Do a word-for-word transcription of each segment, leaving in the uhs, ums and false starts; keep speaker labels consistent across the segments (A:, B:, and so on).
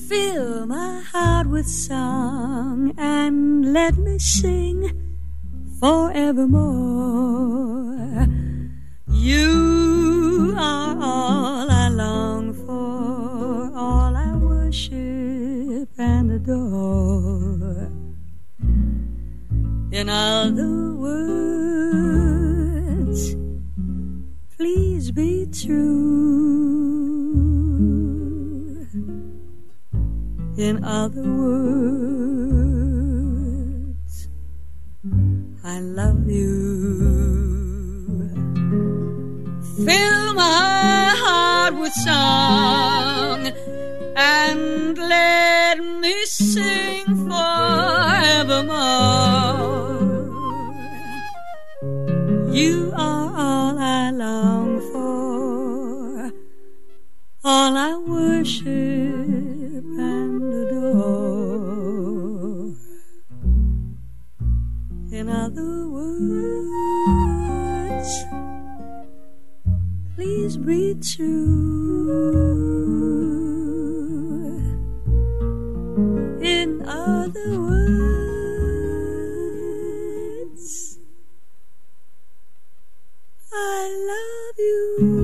A: Fill my heart with song and let me sing forevermore. You are all I long for, all I worship and adore. In other words, please be true. In other words, I love you. Fill my heart with song and let me sing forevermore. You are all I long for, all I worship and adore. In other words, please be true. In other words, I love you.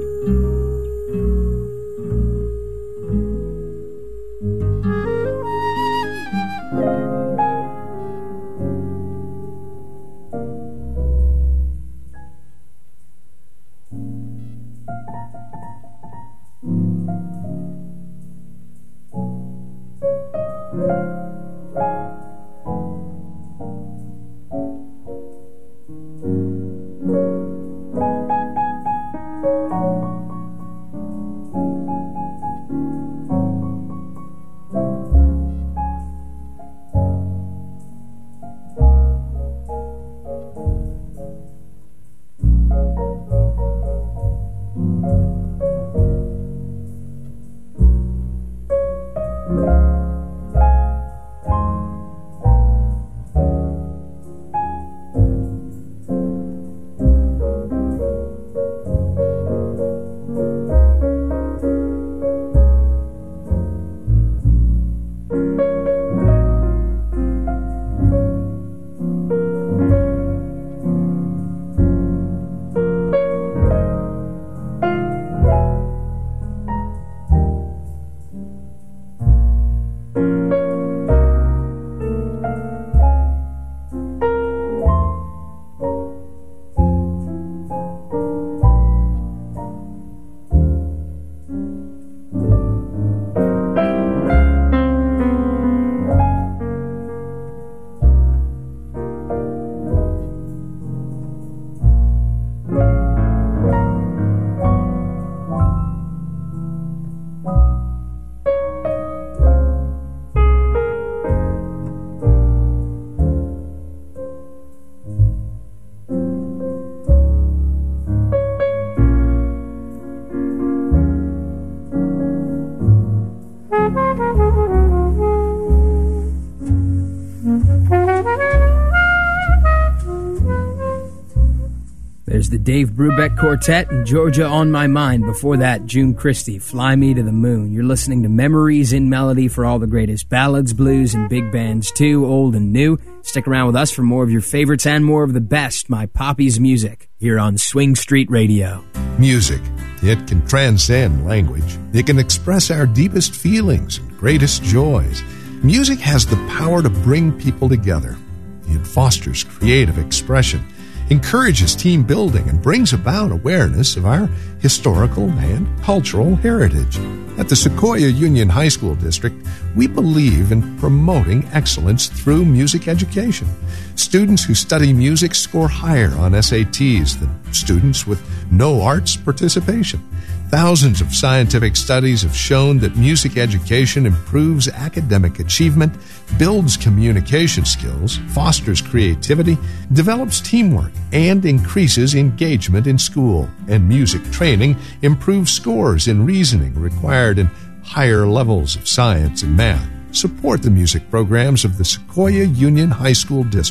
B: There's the Dave Brubeck Quartet and Georgia on My Mind. Before that, June Christie, Fly Me to the Moon. You're listening to Memories in Melody for all the greatest ballads, blues, and big bands too, old and new. Stick around with us for more of your favorites and more of the best, My Poppy's Music, here on Swing Street Radio.
C: Music. It can transcend language. It can express our deepest feelings and greatest joys. Music has the power to bring people together. It fosters creative expression, encourages team building, and brings about awareness of our historical and cultural heritage. At the Sequoia Union High School District, we believe in promoting excellence through music education. Students who study music score higher on S A Ts than students with no arts participation. Thousands of scientific studies have shown that music education improves academic achievement, builds communication skills, fosters creativity, develops teamwork, and increases engagement in school. And music training improves scores in reasoning required in higher levels of science and math. Support the music programs of the Sequoia Union High School District.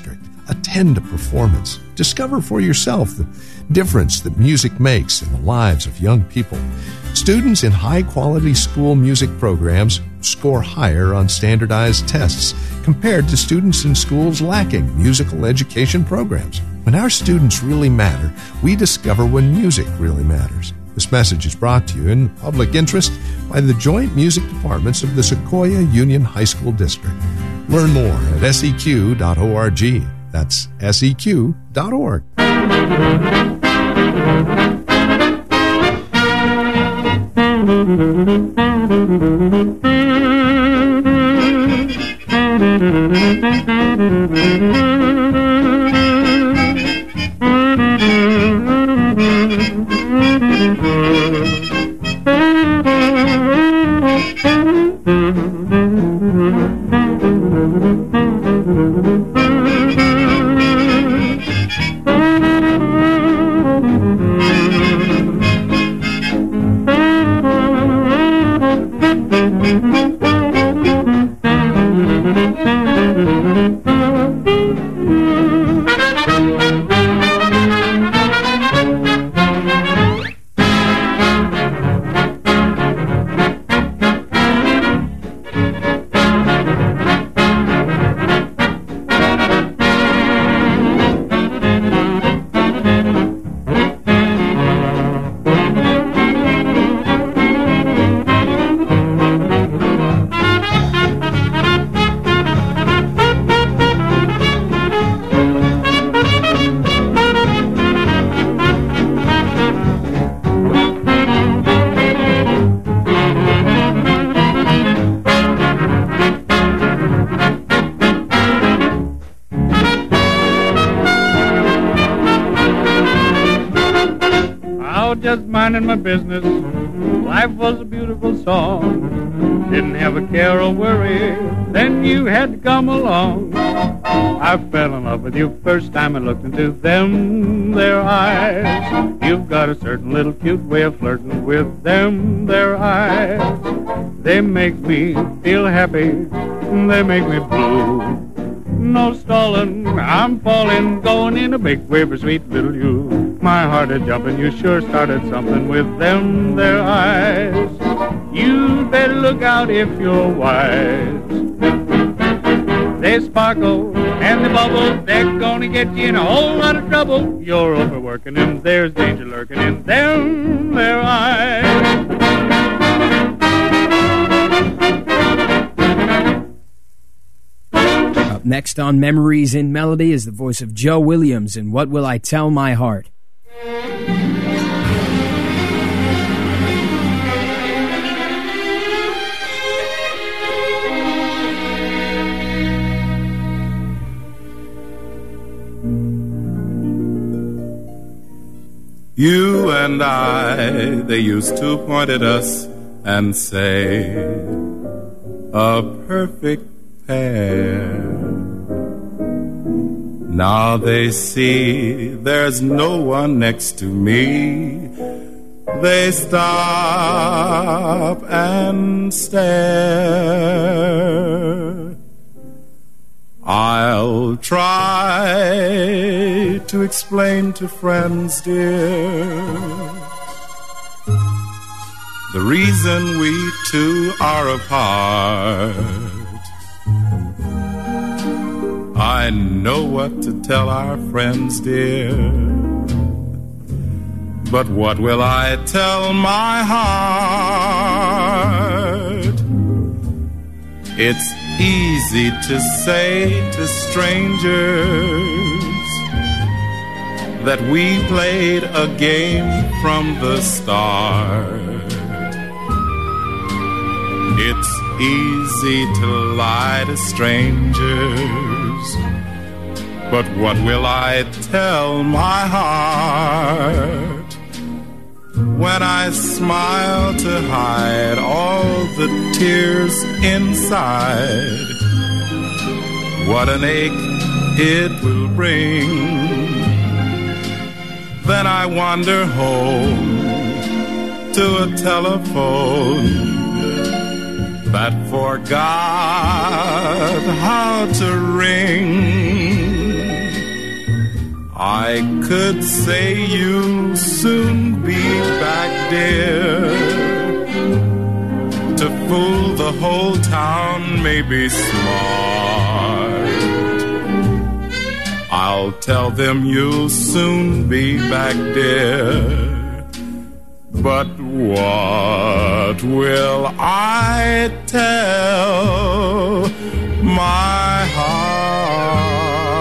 C: attend a performance. Discover for yourself the difference that music makes in the lives of young people. Students in high-quality school music programs score higher on standardized tests compared to students in schools lacking musical education programs. When our students really matter, we discover when music really matters. This message is brought to you in public interest by the Joint Music Departments of the Sequoia Union High School District. Learn more at S E Q dot org. That's S E Q dot org.
D: Just minding my business. Life was a beautiful song. Didn't have a care or worry. Then you had to come along. I fell in love with you first time I looked into them, their eyes. You've got a certain little cute way of flirting with them, their eyes. They make me feel happy. They make me blue. No stalling, I'm falling, going in a big way for sweet little you. My heart is jumping, you sure started something with them, their eyes. You better look out if you're wise. They sparkle and they bubble, they're gonna get you in a whole lot of trouble. You're overworking them, there's danger lurking in them, their eyes.
B: Up next on Memories in Melody is the voice of Joe Williams in What Will I Tell My Heart?
E: You and I, they used to point at us and say, a perfect pair. Now they see there's no one next to me. They stop and stare. I'll try to explain to friends, dear, the reason we two are apart. I know what to tell our friends, dear, but what will I tell my heart? It's easy to say to strangers that we played a game from the start. It's easy to lie to strangers, but what will I tell my heart when I smile to hide all the tears inside? What an ache it will bring. Then I wander home to a telephone that forgot how to ring. I could say you'll soon be back, dear. To fool the whole town may be smart. I'll tell them you'll soon be back, dear. But what will I tell my heart?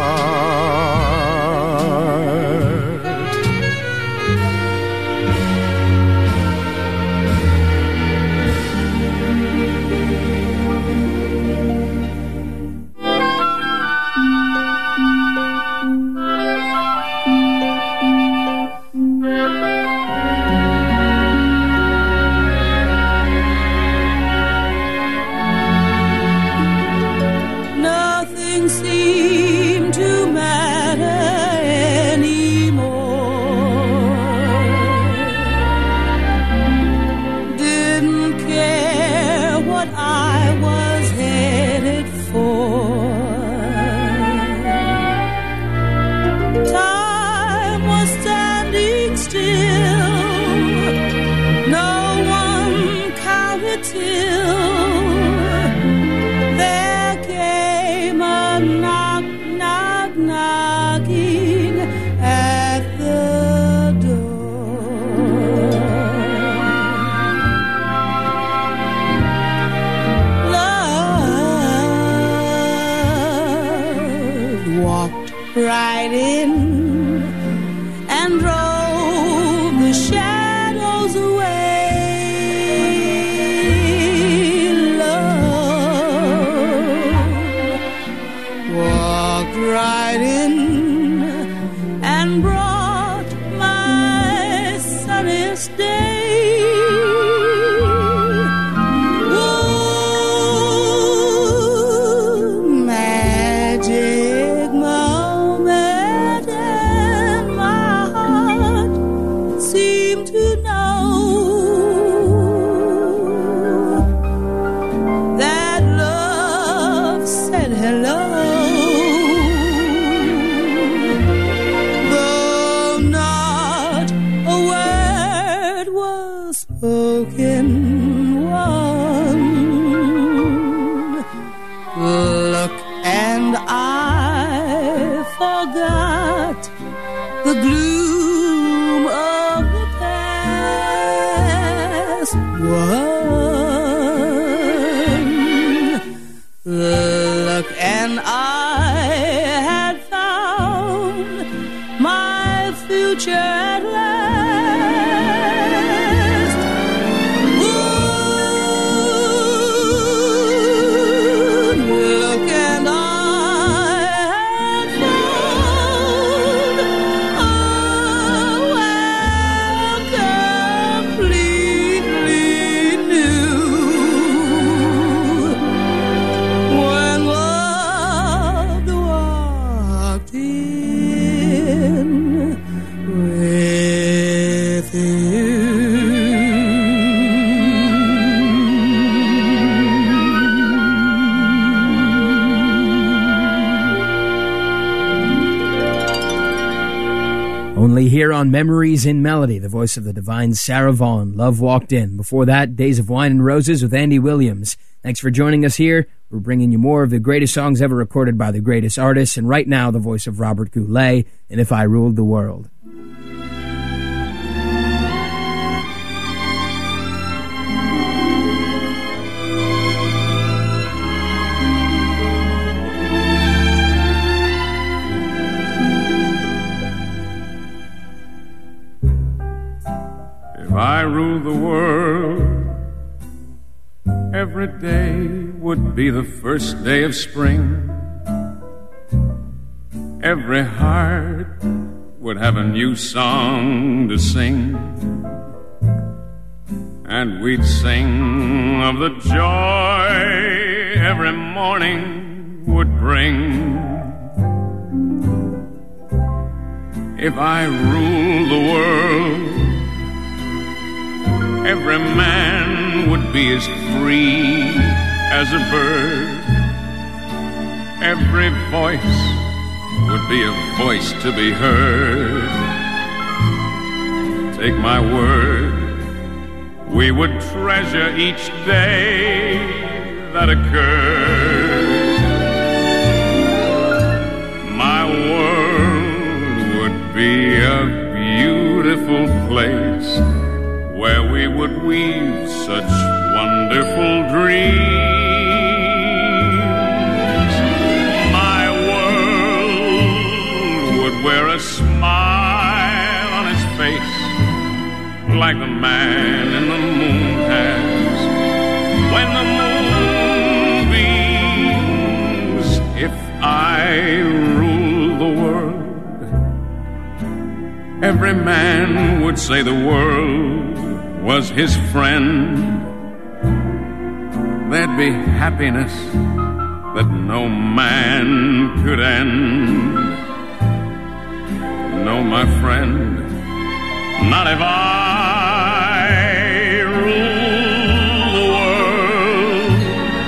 A: Right in and drove the shadows away. Love walked right in and brought my sunniest day.
B: Only here on Memories in Melody, the voice of the divine Sarah Vaughan, Love Walked In. Before that, Days of Wine and Roses with Andy Williams. Thanks for joining us here. We're bringing you more of the greatest songs ever recorded by the greatest artists, and right now, the voice of Robert Goulet and If I Ruled the World.
D: If I ruled the world, every day would be the first day of spring. Every heart would have a new song to sing, and we'd sing of the joy every morning would bring. If I ruled the world, every man would be as free as a bird. Every voice
E: would be a voice to be heard. Take my word, we would treasure each day that occurred. My world would be a beautiful place where we would weave such wonderful dreams. My world would wear a smile on his face like the man in the moon has when the moon beams. If I rule the world, every man would say the world was his friend. There'd be happiness that no man could end. No, my friend, not if I rule the world.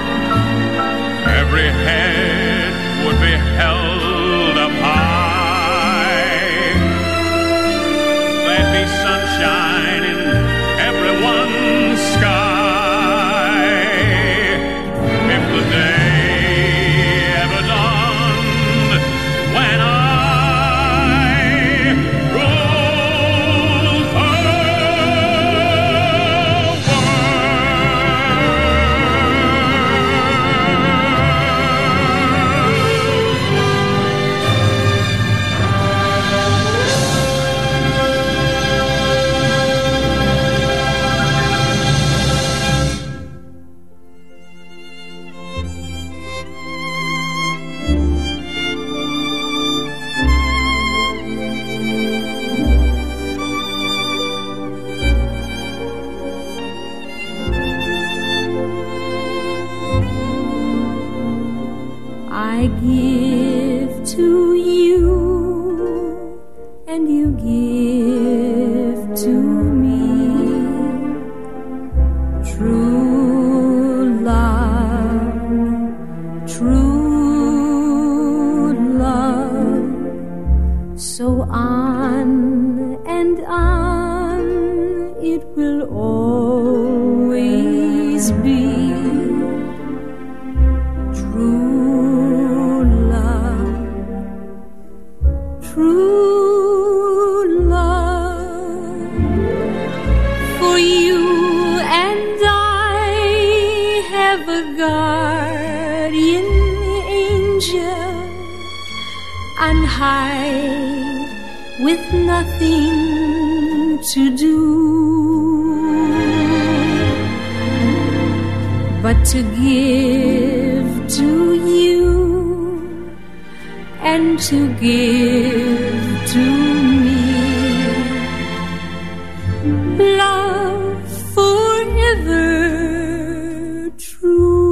E: Every head would be held up high. There'd be sunshine in everyone's sky. If the day ever dawned when I ruled the
A: I give to you, and you give to me true love, true love. So on and on it will always be. True love, for you and I have a guardian angel on high with nothing to do but to give to you and to give to me love forever true.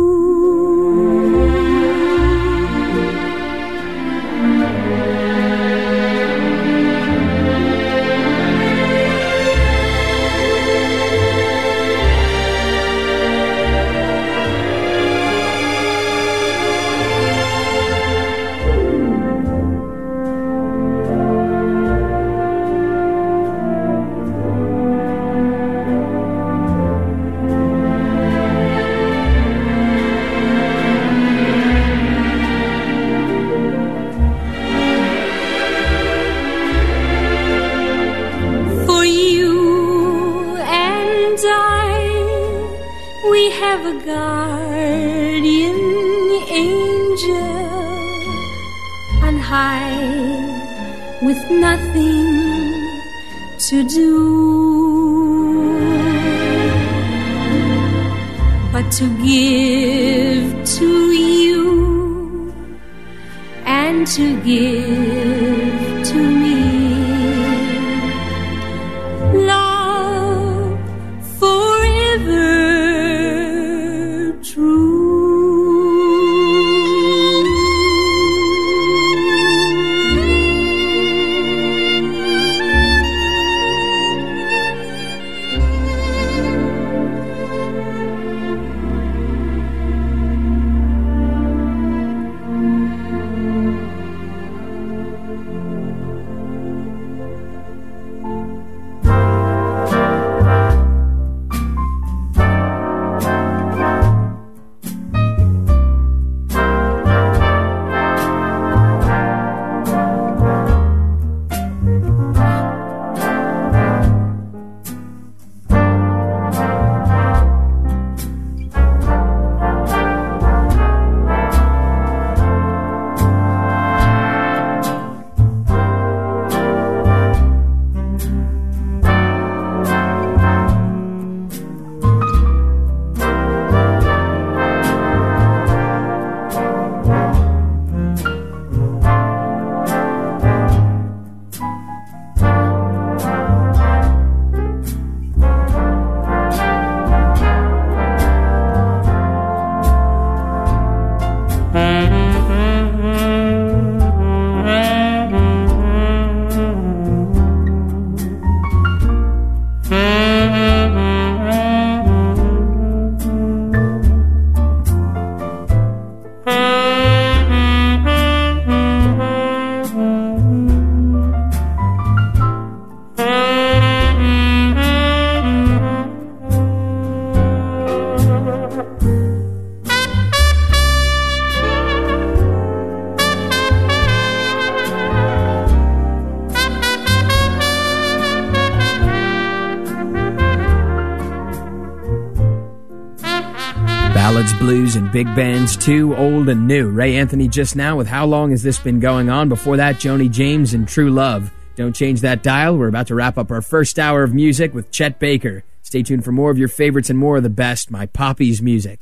A: Have a guardian angel on high with nothing to do but to give to you and to give to me love forever true.
B: ballads, blues, and big bands too, old and new. Ray Anthony just now with How Long Has This Been Going On? Before that, Joni James and True Love. Don't change that dial. We're about to wrap up our first hour of music with Chet Baker. Stay tuned for more of your favorites and more of the best, My Poppy's Music.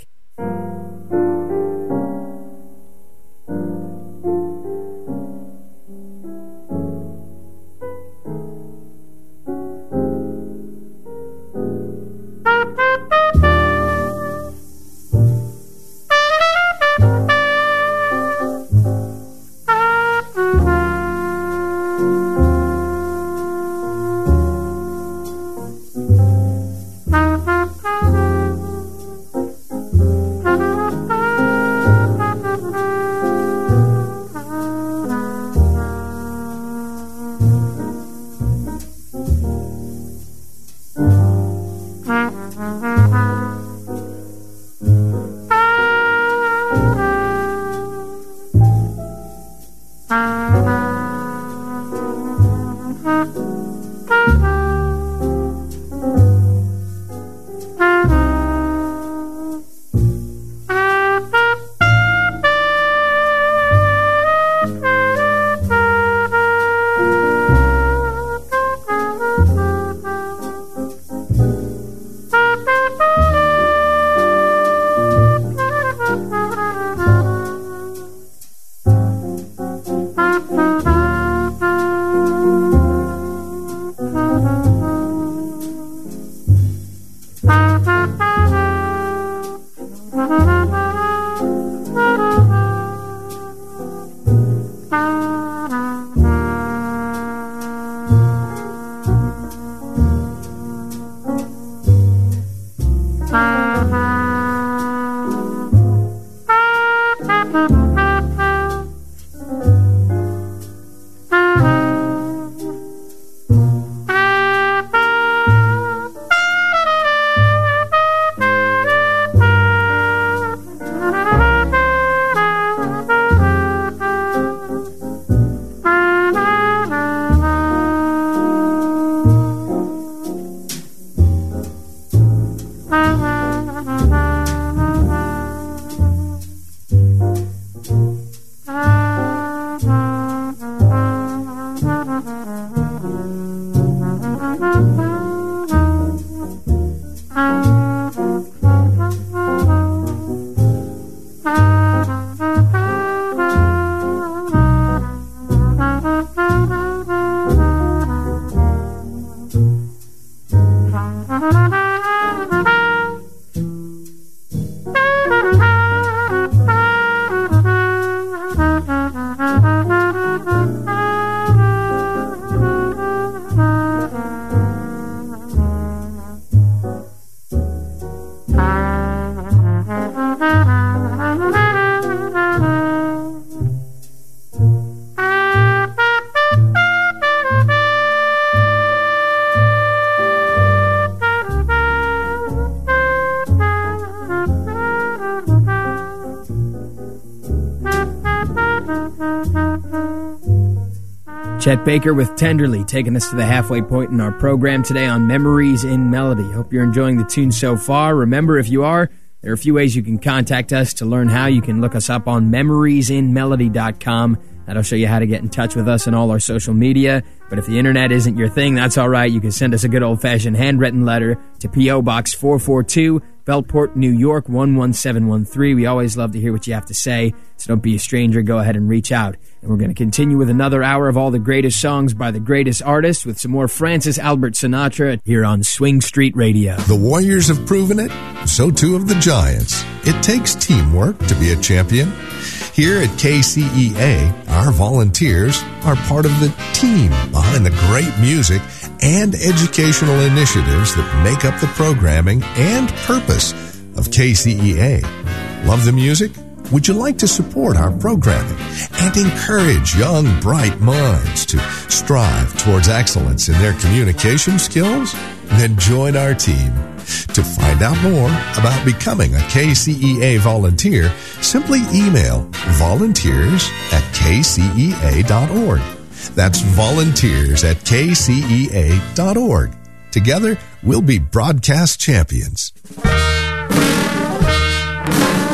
B: Chet Baker with Tenderly, taking us to the halfway point in our program today on Memories in Melody. Hope you're enjoying the tune so far. Remember, if you are, there are a few ways you can contact us. To learn how, you can look us up on memories in melody dot com. That'll show you how to get in touch with us on all our social media. But if the internet isn't your thing, that's all right. You can send us a good old-fashioned handwritten letter to P O. Box four forty-two, Belport, New York, one one seven one three. We always love to hear what you have to say, so don't be a stranger. Go ahead and reach out. And we're going to continue with another hour of all the greatest songs by the greatest artists with some more Francis Albert Sinatra here on Swing Street Radio.
C: The Warriors have proven it, so too have the Giants. It takes teamwork to be a champion. Here at K C E A, our volunteers are part of the team behind the great music and educational initiatives that make up the programming and purpose of K C E A. Love the music? Would you like to support our programming and encourage young, bright minds to strive towards excellence in their communication skills? Then join our team. To find out more about becoming a K C E A volunteer, simply email volunteers at k c e a dot org. That's volunteers at k c e a dot org. Together, we'll be broadcast champions.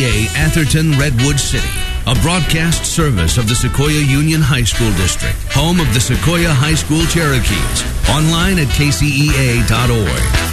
F: E A Atherton Redwood City, a broadcast service of the Sequoia Union High School District, home of the Sequoia High School Cherokees. Online at k c e a dot org.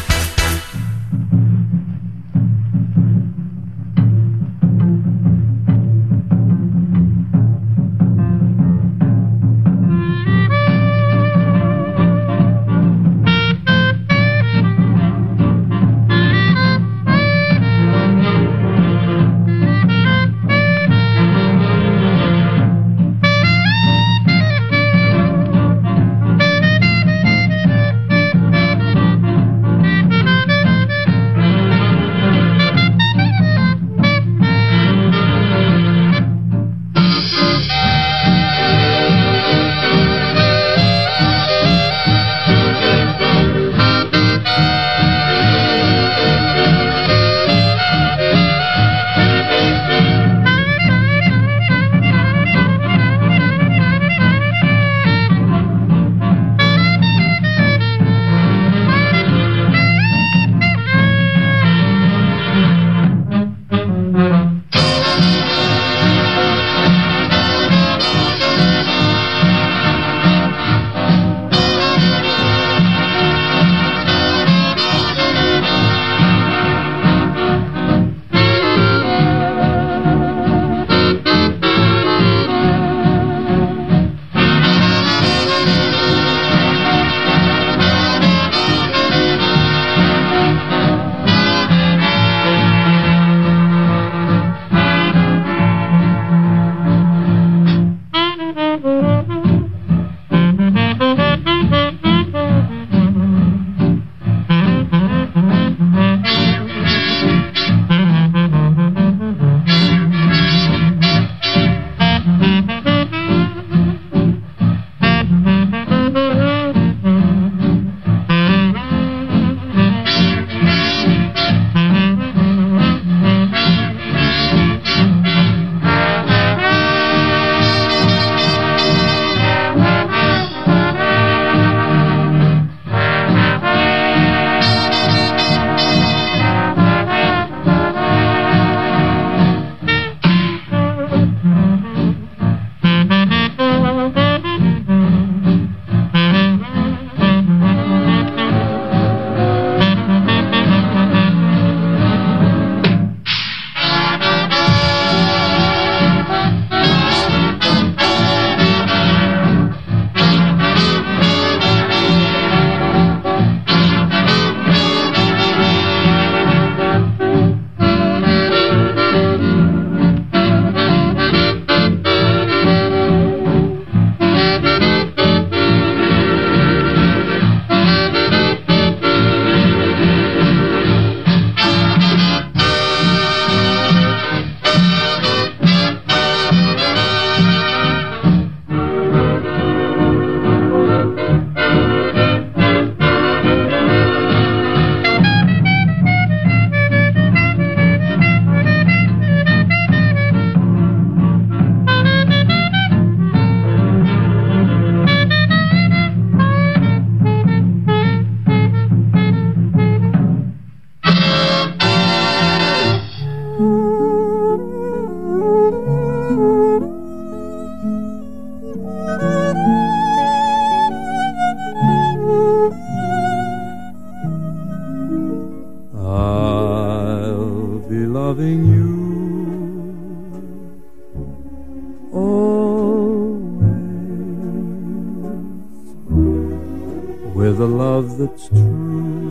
G: with a love that's true,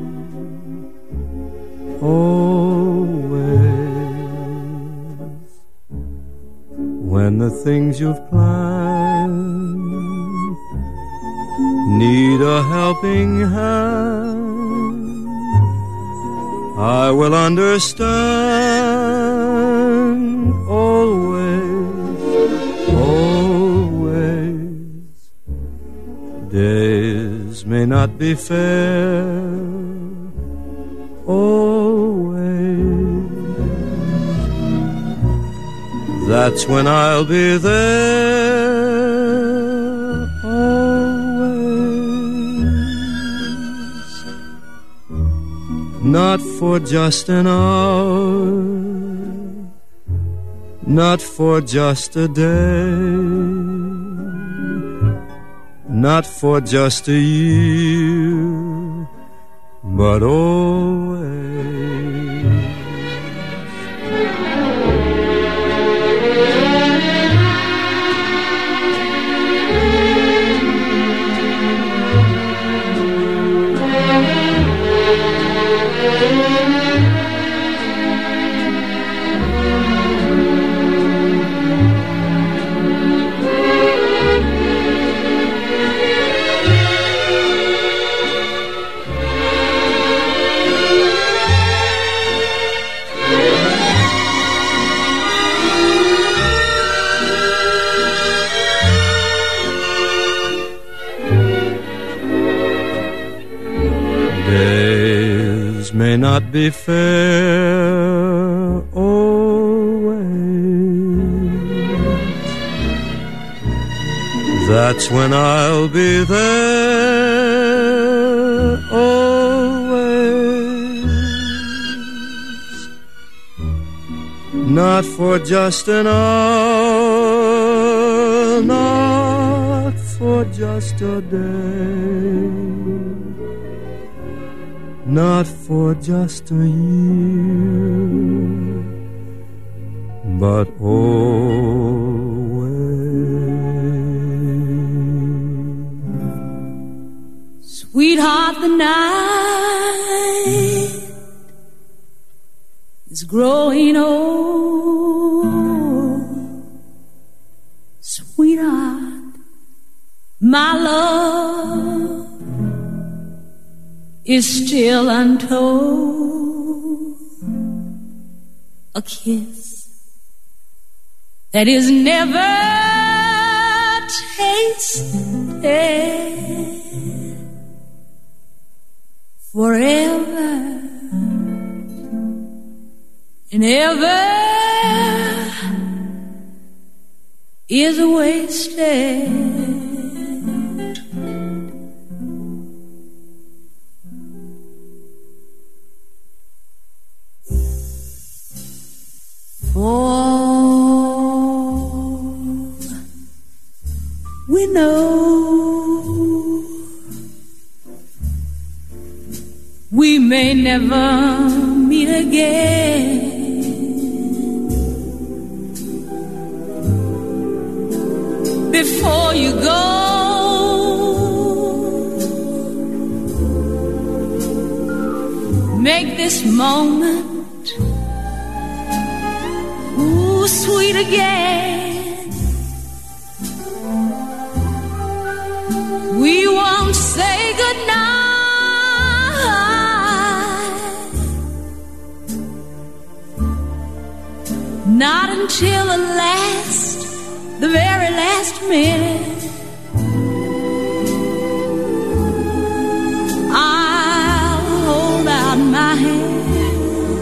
G: always. When the things you've planned need a helping hand, I will understand, always, always. Days may not be fair, always. That's when I'll be there, always. Not for just an hour, not for just a day, not for just a year, but always. Days may not be fair always. That's when I'll be there always. Not for just an hour, not for just a day, not for just a year, but always.
A: Sweetheart, the night is growing old. Sweetheart, my love is still untold. A kiss that is never tasted forever and ever is wasted. For we know we may never meet again. Before you go, make this moment ooh, sweet again. We won't say goodnight, not until the last, the very last minute. I'll hold out my hand,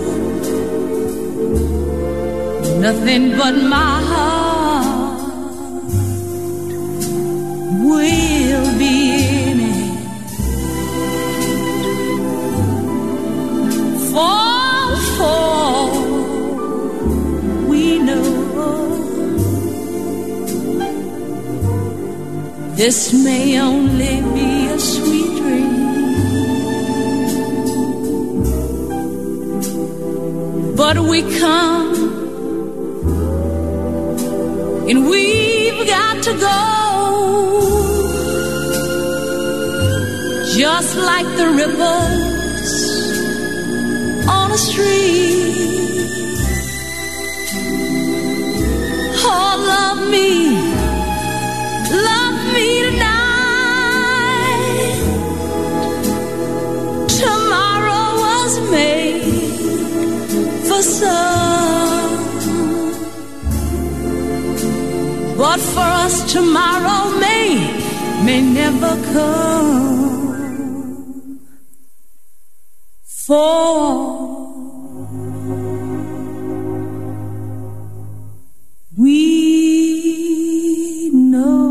A: nothing but my heart will be in it. For, for we know this may only be a sweet dream, but we come and we've got to go, just like the ripples on a stream. Oh, love me, love me tonight. Tomorrow was made for some, but for us tomorrow may, may never come. For we know.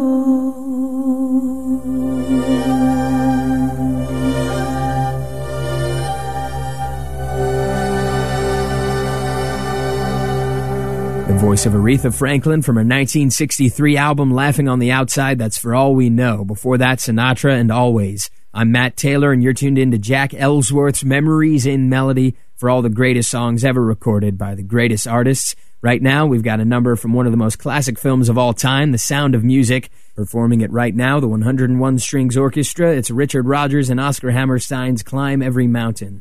B: voice of Aretha Franklin from her nineteen sixty-three album Laughing on the Outside. That's For All We Know. Before that, Sinatra and Always. I'm Matt Taylor, and you're tuned in to Jack Ellsworth's Memories in Melody for all the greatest songs ever recorded by the greatest artists. Right now, we've got a number from one of the most classic films of all time, The Sound of Music. Performing it right now, the one hundred one Strings Orchestra. It's Richard Rodgers and Oscar Hammerstein's Climb Every Mountain.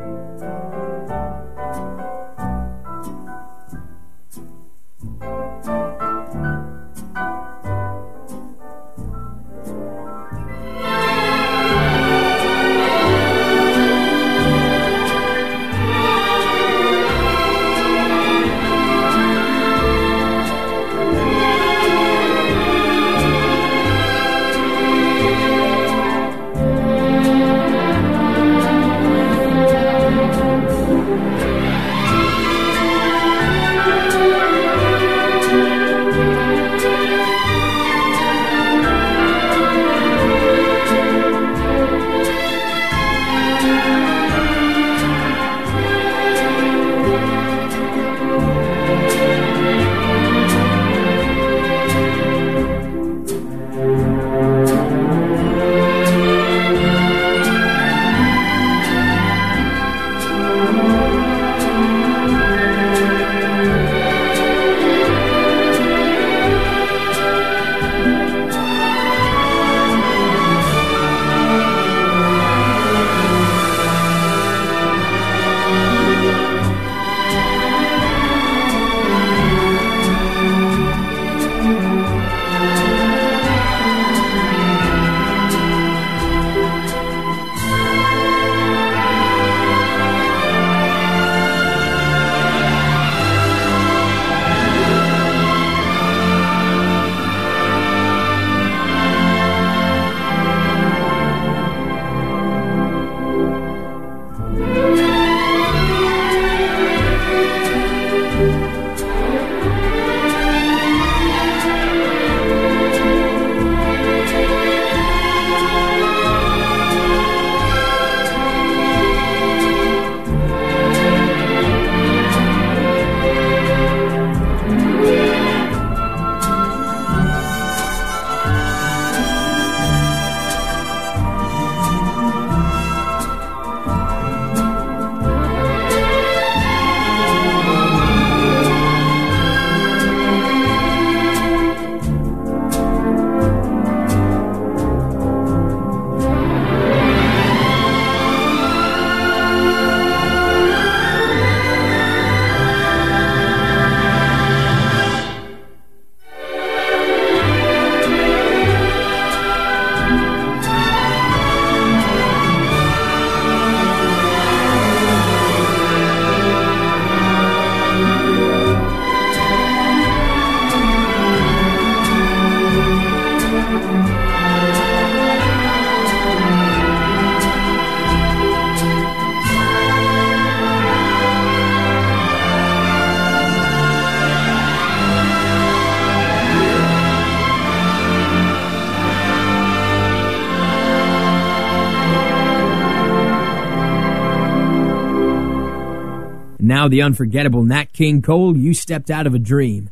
B: Now the unforgettable Nat King Cole, You Stepped Out of a Dream.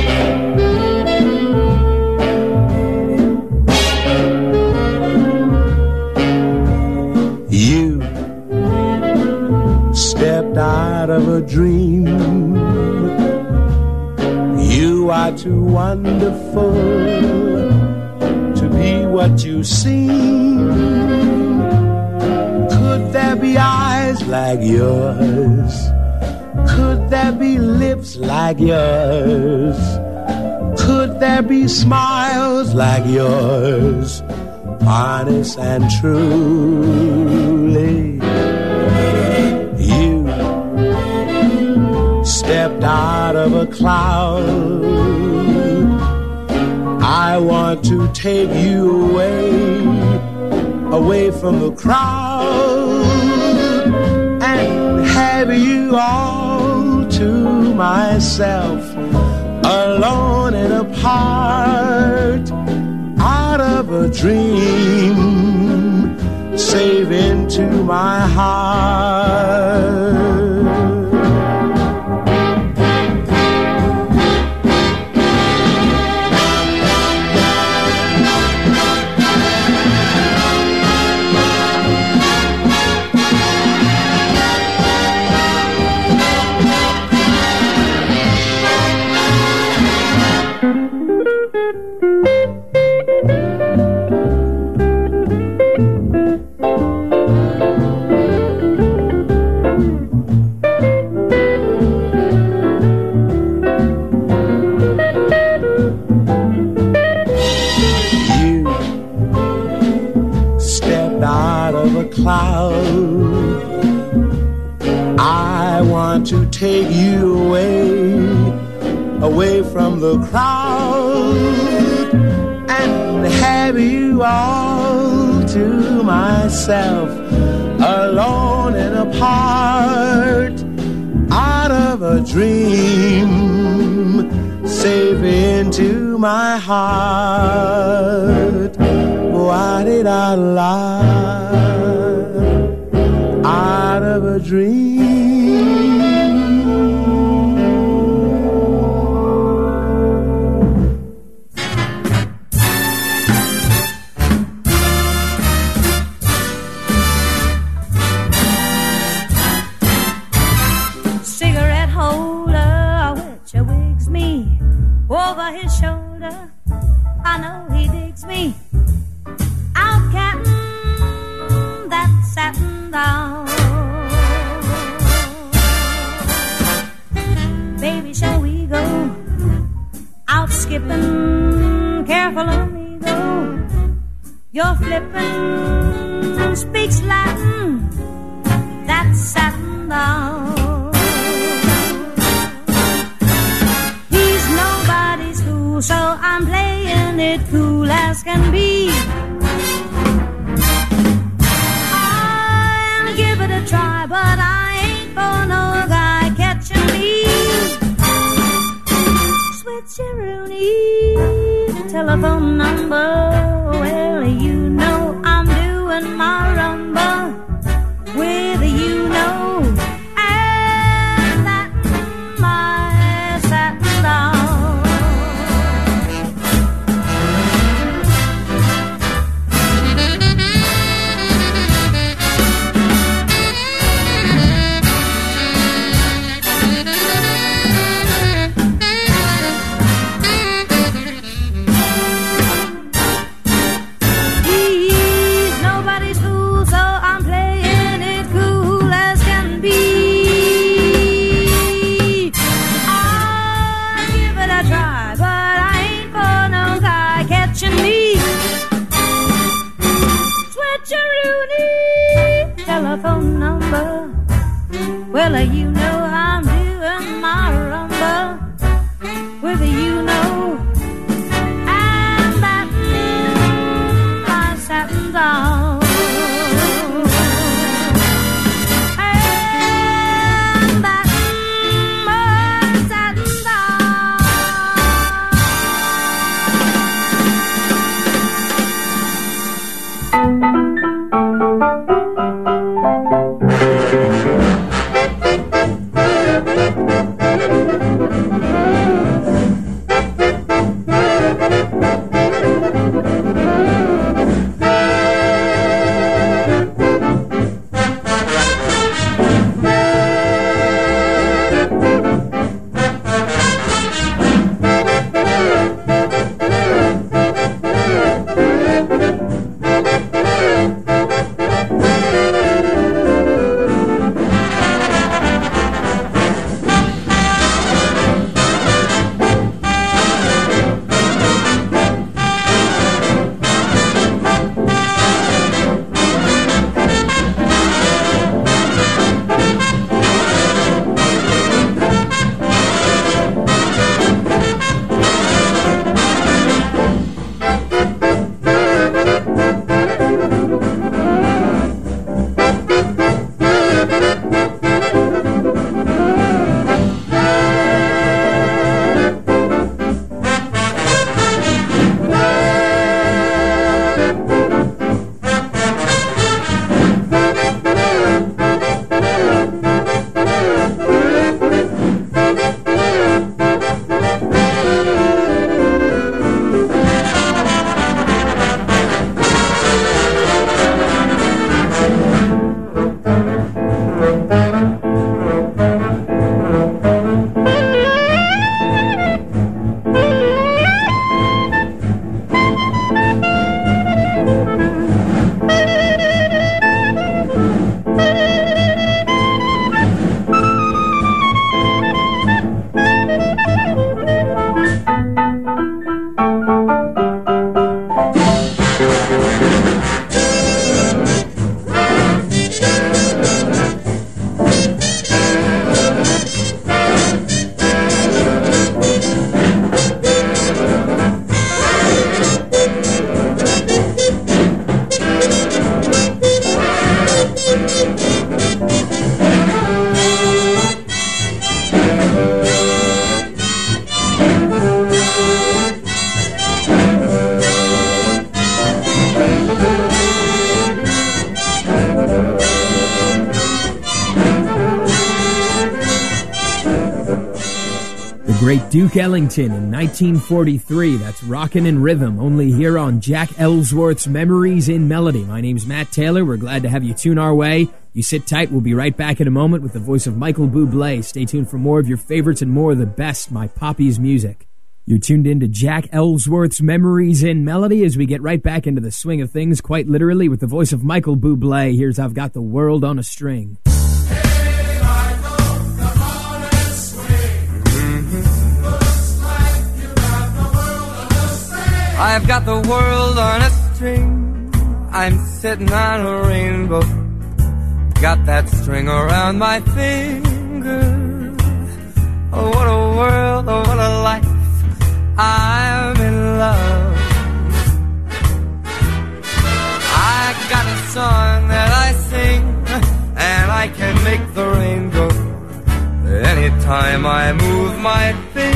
H: You stepped out of a dream. You are too wonderful to be what you seem. Could there be eyes like yours? Could there be lips like yours? Could there be smiles like yours? Honest and truly, you stepped out of a cloud. I want to take you away, away from the crowd, and have you all to myself, alone and apart, out of a dream, safe into my heart. to take you away, away from the crowd, and have you all to myself, alone and apart, out of a dream, safe into my heart. Why did I lie out of a dream?
A: Cigarette holder, which wigs me over his shoulder. I know he digs me. Out cattin' that satin down. Baby, shall we go out skipping? Careful on me go. You're flippin', speaks Latin. That satin down. He's nobody's fool, so I'm playing it cool as can be. I'll give it a try, but I ain't for no guy catching me. Switcheroonie, telephone number. Well, you know I'm doing my rumba with you know, and that my satin down. He's nobody's fool, so I'm playing it cool as can be. I'll give it a try, but I ain't for no guy catching me. Switcheroonie, telephone number. Well, you know I'm doing my rumba with you know, and that my satin down. And that my satin down.
B: the great Duke Ellington in nineteen forty-three. That's Rockin' in Rhythm, only here on Jack Ellsworth's Memories in Melody. My name's Matt Taylor. We're glad to have you tune our way. You sit tight. We'll be right back in a moment with the voice of Michael Bublé. Stay tuned for more of your favorites and more of the best My Poppy's music. You're tuned in to Jack Ellsworth's Memories in Melody as we get right back into the swing of things, quite literally, with the voice of Michael Bublé. Here's I've Got the World on a String.
I: I've got the world on a string. I'm sitting on a rainbow. Got that string around my finger. Oh, what a world, oh, what a life. I'm in love. I got a song that I sing, and I can make the rain go anytime I move my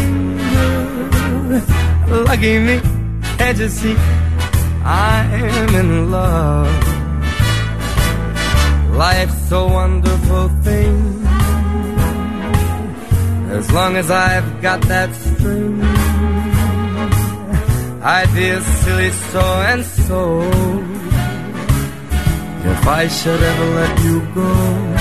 I: finger. Lucky me. Can't you see, I'm in love. Life's a wonderful thing. As long as I've got that string, I'd be a silly so-and-so if I should ever let you go.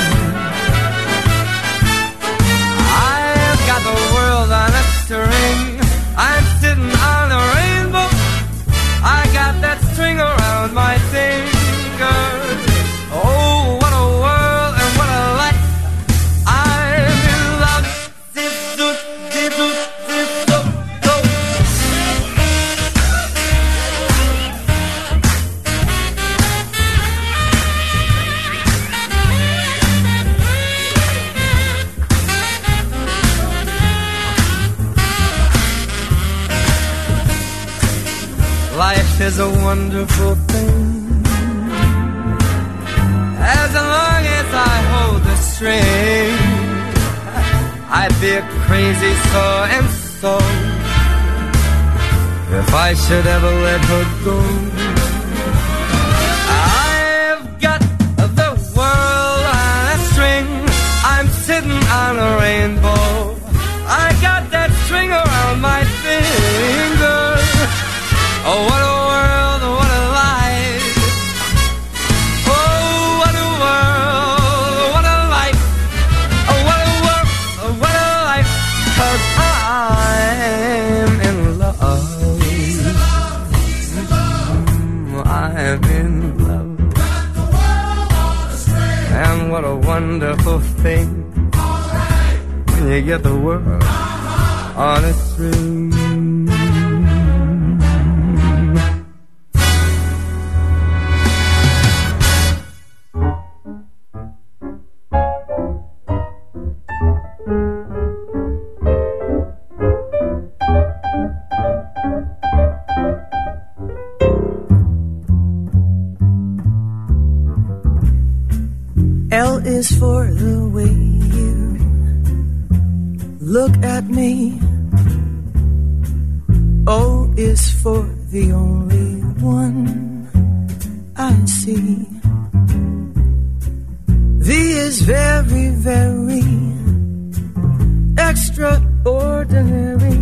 I: I've got the world on a string. I'm sitting on a rainbow. I got that string around my finger. Oh, what a world and what a life. I'm in love. Life is a wonderful thing. As long as I hold the string, I'd be a crazy so-and-so if I should ever let her go. I've got the world on a string. I'm sitting on a rainbow. I got that string around my finger. Oh, what a world, what a life. Oh, what a world, what a life. Oh, what a world, what a life. 'Cause I'm in love. I'm in love. And what a wonderful thing when you get the world on a string.
J: L is for the way you look at me. O is for the only one I see. V is very, very extraordinary.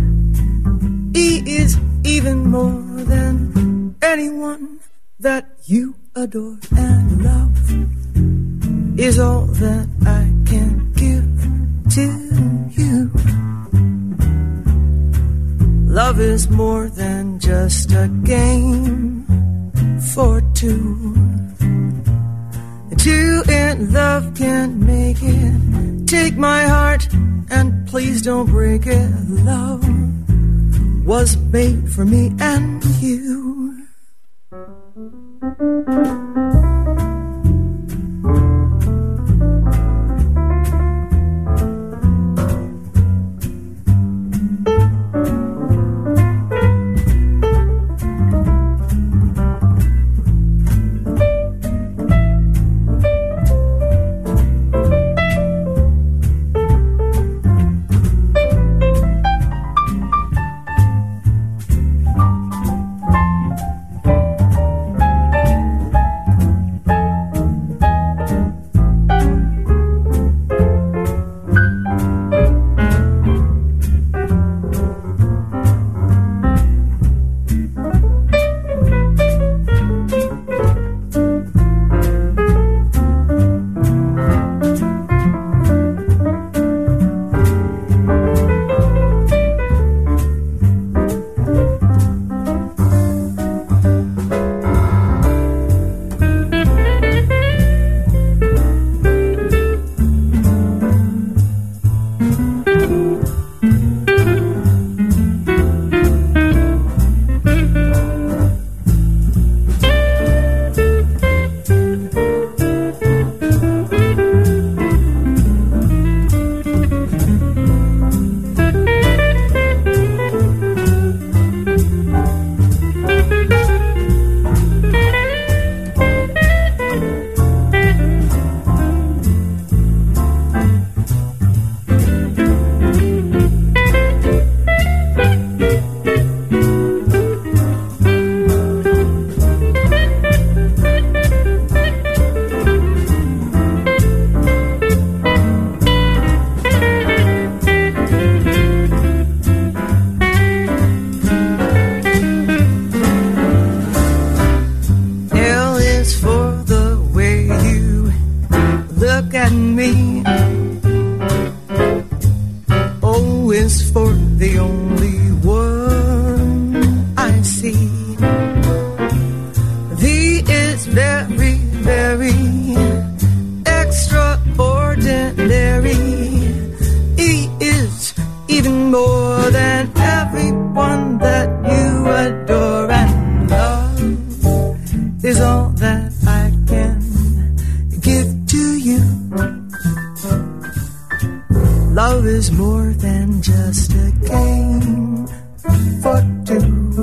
J: E is even more than anyone that you adore, and love is all that I can give to you. Love is more than just a game for two. Two in love can't make it. Take my heart and please don't break it. Love was made for me and you. me. O is for the only one I see. V is very, very extraordinary. E is even more than everyone that you adore. And love is all that I can give to you. Love is more than just a game for two.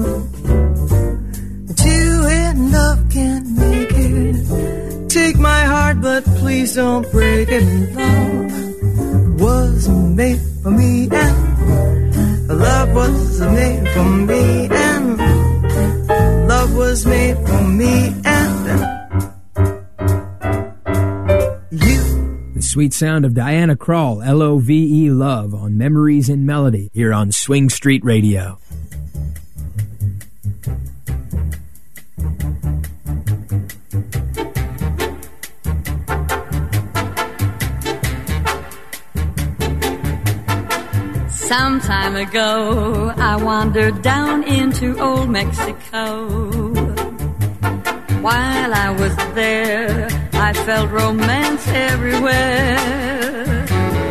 J: Two in love can make it. Take my heart, but please don't break it. Love was made for me, and love was made for me, and love was made for me, and you.
B: The sweet sound of Diana Krall, L O V E Love, on Memories in Melody, here on Swing Street Radio.
A: Some time ago, I wandered down into old Mexico. While I was there, I felt romance everywhere.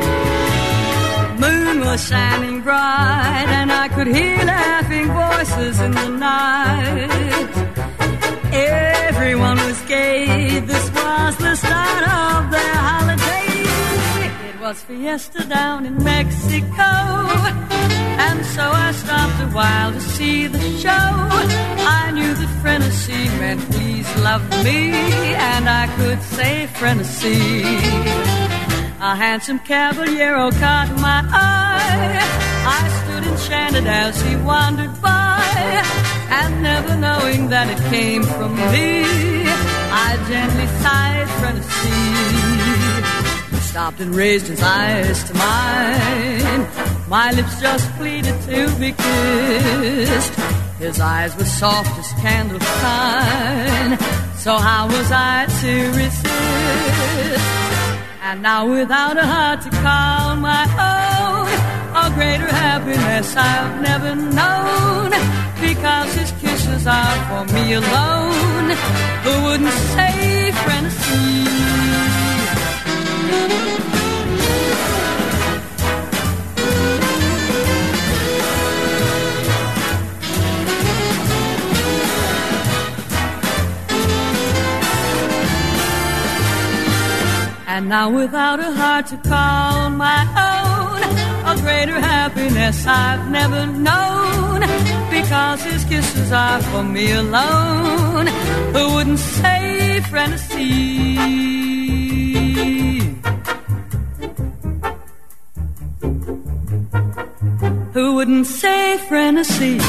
A: Moon was shining bright, and I could hear laughing voices in the night. Everyone was gay, this was the start of their holiday. It was fiesta down in Mexico, and so I stopped a while to see the show. I knew that frenesy meant please love me, and I could say frenesy. A handsome caballero caught my eye. I stood enchanted as he wandered by, and never knowing that it came from me, I gently sighed frenesy. Stopped and raised his eyes to mine. My lips just pleaded to be kissed. His eyes were soft as candle shine. So how was I to resist? And now without a heart to call my own, a greater happiness I've never known. Because his kisses are for me alone. Who wouldn't say frenesy? And now without a heart to call my own, a greater happiness I've never known. Because his kisses are for me alone. Who wouldn't say frenesy? Who wouldn't say frenesy?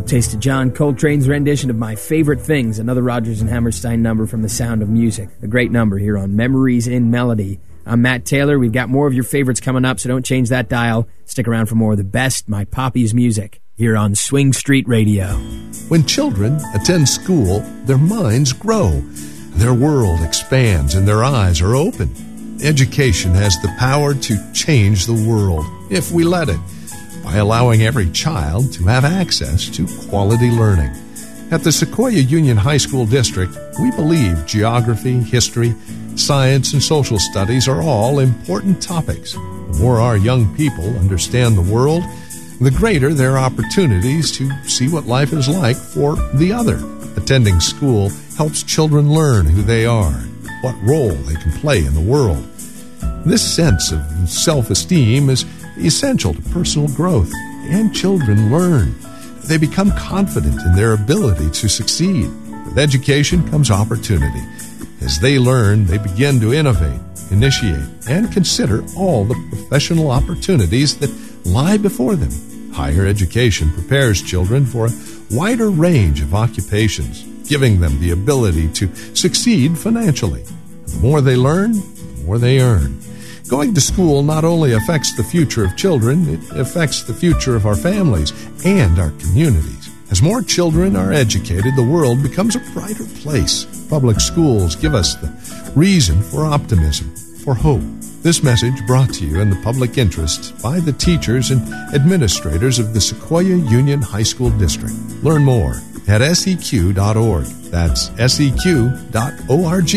B: Taste of John Coltrane's rendition of My Favorite Things, another Rodgers and Hammerstein number from The Sound of Music. A great number here on Memories in Melody. I'm Matt Taylor. We've got more of your favorites coming up, so don't change that dial. Stick around for more of the best My Poppy's music here on Swing Street Radio.
C: When children attend school, their minds grow. Their world expands and their eyes are open. Education has the power to change the world, if we let it, by allowing every child to have access to quality learning. At the Sequoia Union High School District, we believe geography, history, science, and social studies are all important topics. The more our young people understand the world, the greater their opportunities to see what life is like for the other. Attending school helps children learn who they are, what role they can play in the world. This sense of self-esteem is essential to personal growth, and children learn. They become confident in their ability to succeed. With education comes opportunity. As they learn, they begin to innovate, initiate, and consider all the professional opportunities that lie before them. Higher education prepares children for a wider range of occupations, giving them the ability to succeed financially. The more they learn, the more they earn. Going to school not only affects the future of children, it affects the future of our families and our communities. As more children are educated, the world becomes a brighter place. Public schools give us the reason for optimism, for hope. This message brought to you in the public interest by the teachers and administrators of the Sequoia Union High School District. Learn more at S E Q dot org. That's S E Q dot org.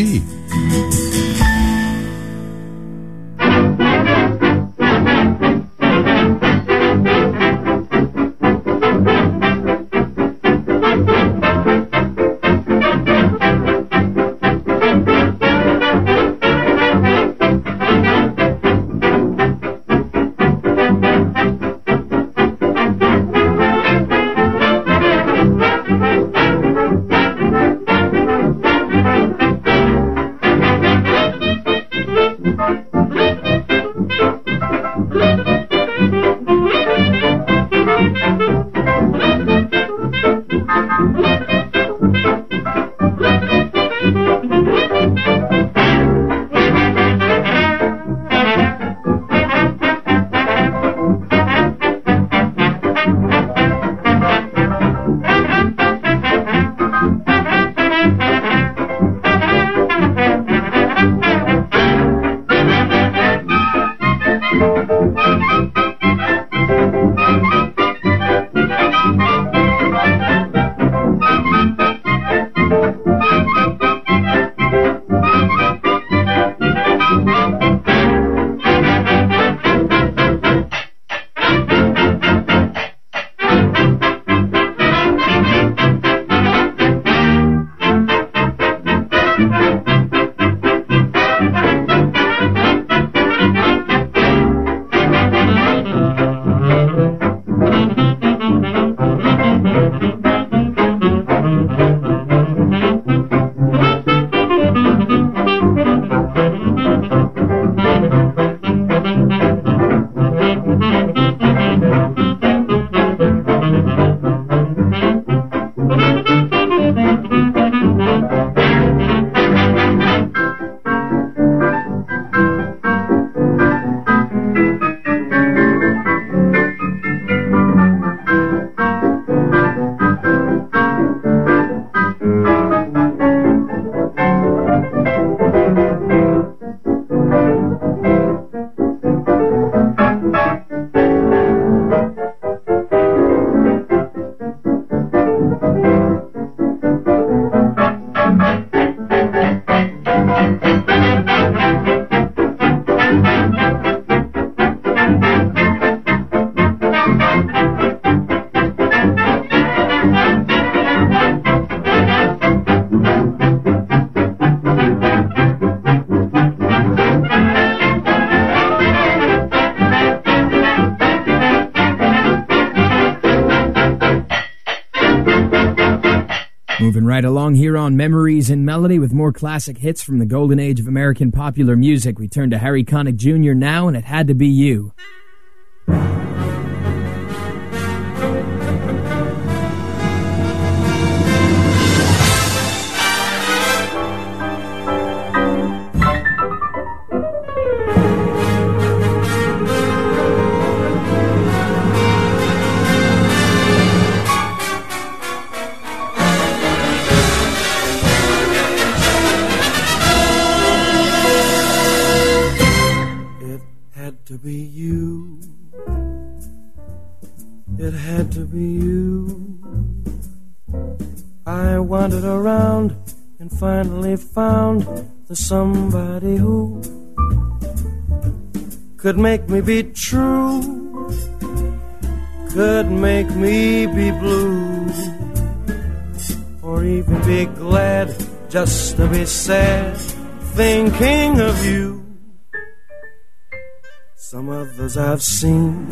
B: Moving right along here on Memories in Melody with more classic hits from the golden age of American popular music. We turn to Harry Connick Junior now, and It Had to Be You.
G: it had to be you. I wandered around and finally found the somebody who could make me be true, could make me be blue, or even be glad just to be sad, thinking of you. Some others I've seen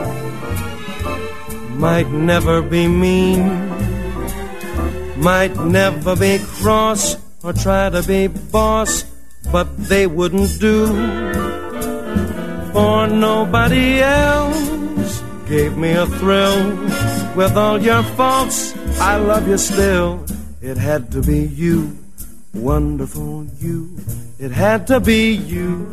G: might never be mean, might never be cross or try to be boss, but they wouldn't do. For nobody else gave me a thrill. With all your faults, I love you still. It had to be you, wonderful you. It had to be you.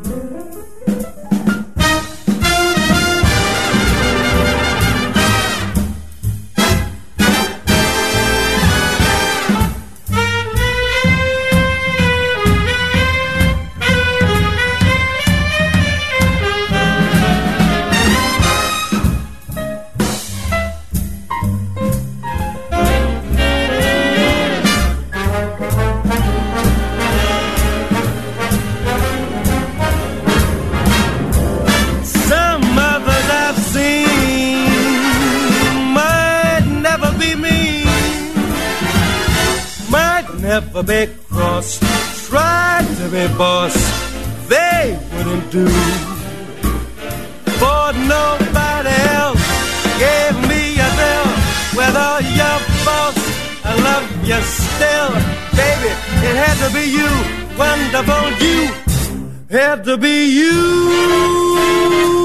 G: Never be cross, tried to be boss, they wouldn't do. For nobody else gave me a thrill. With all your faults, I love you still. Baby, it had to be you, wonderful you, had to be you.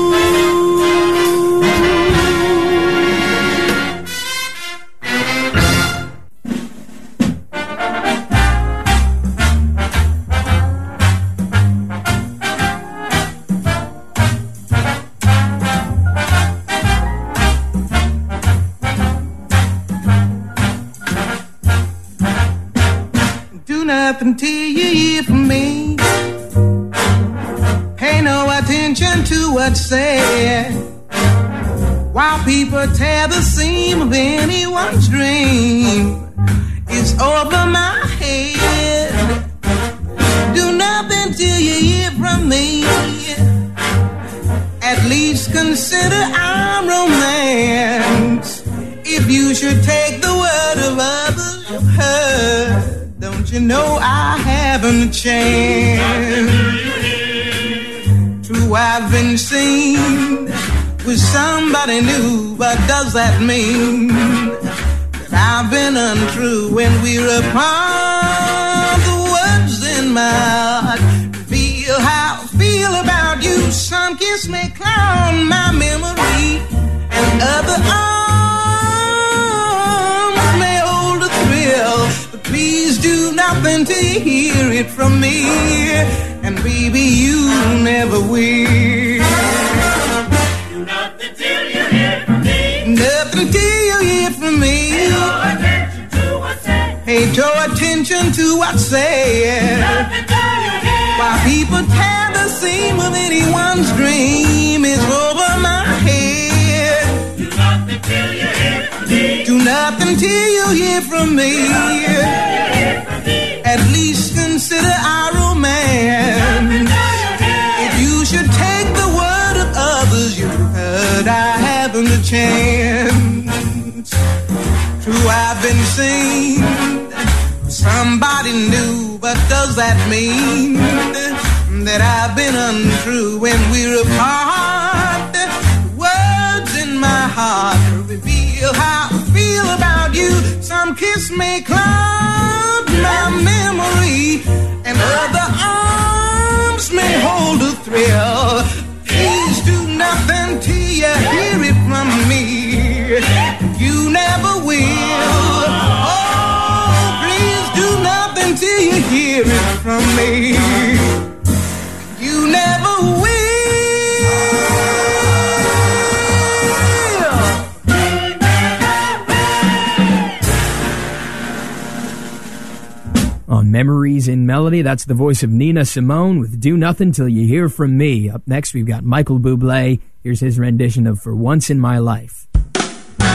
J: Until you hear from me, pay no attention to what's said, while people tear the seam of anyone's dream. It's over my head. Do nothing till you hear from me. At least consider our romance. If you should take the word of others you've heard, don't you know I haven't a chance? True, I've been seen with somebody new, but does that mean that I've been untrue when we're apart? The words in my heart feel how I feel about you. Some kiss may cloud my memory, and other arms may hold a thrill. Please do nothing till you hear it from me, and baby, you never will.
K: Do nothing till you hear from me.
J: Nothing till you hear from me.
K: Pay no attention to what's said.
J: Pay no attention to what's said.
K: Nothing till you hear.
J: While people tear the seam of anyone's dream, is over my head.
K: Do nothing till you hear from me.
J: Do nothing till you hear from me. At least consider our romance. If you should take the word of others you heard, I haven't a chance. True, I've been seen somebody new, but does that mean that I've been untrue when we're apart? Words in my heart reveal how I feel about you. Some kiss may cloud my memory, and other arms may hold a thrill. Please do nothing till you hear it from me. You never will. Oh, please do nothing till you hear it from me. You never will.
B: On Memories in Melody, that's the voice of Nina Simone with Do Nothing Till You Hear From Me. Up next, we've got Michael Bublé. Here's his rendition of For Once in My Life.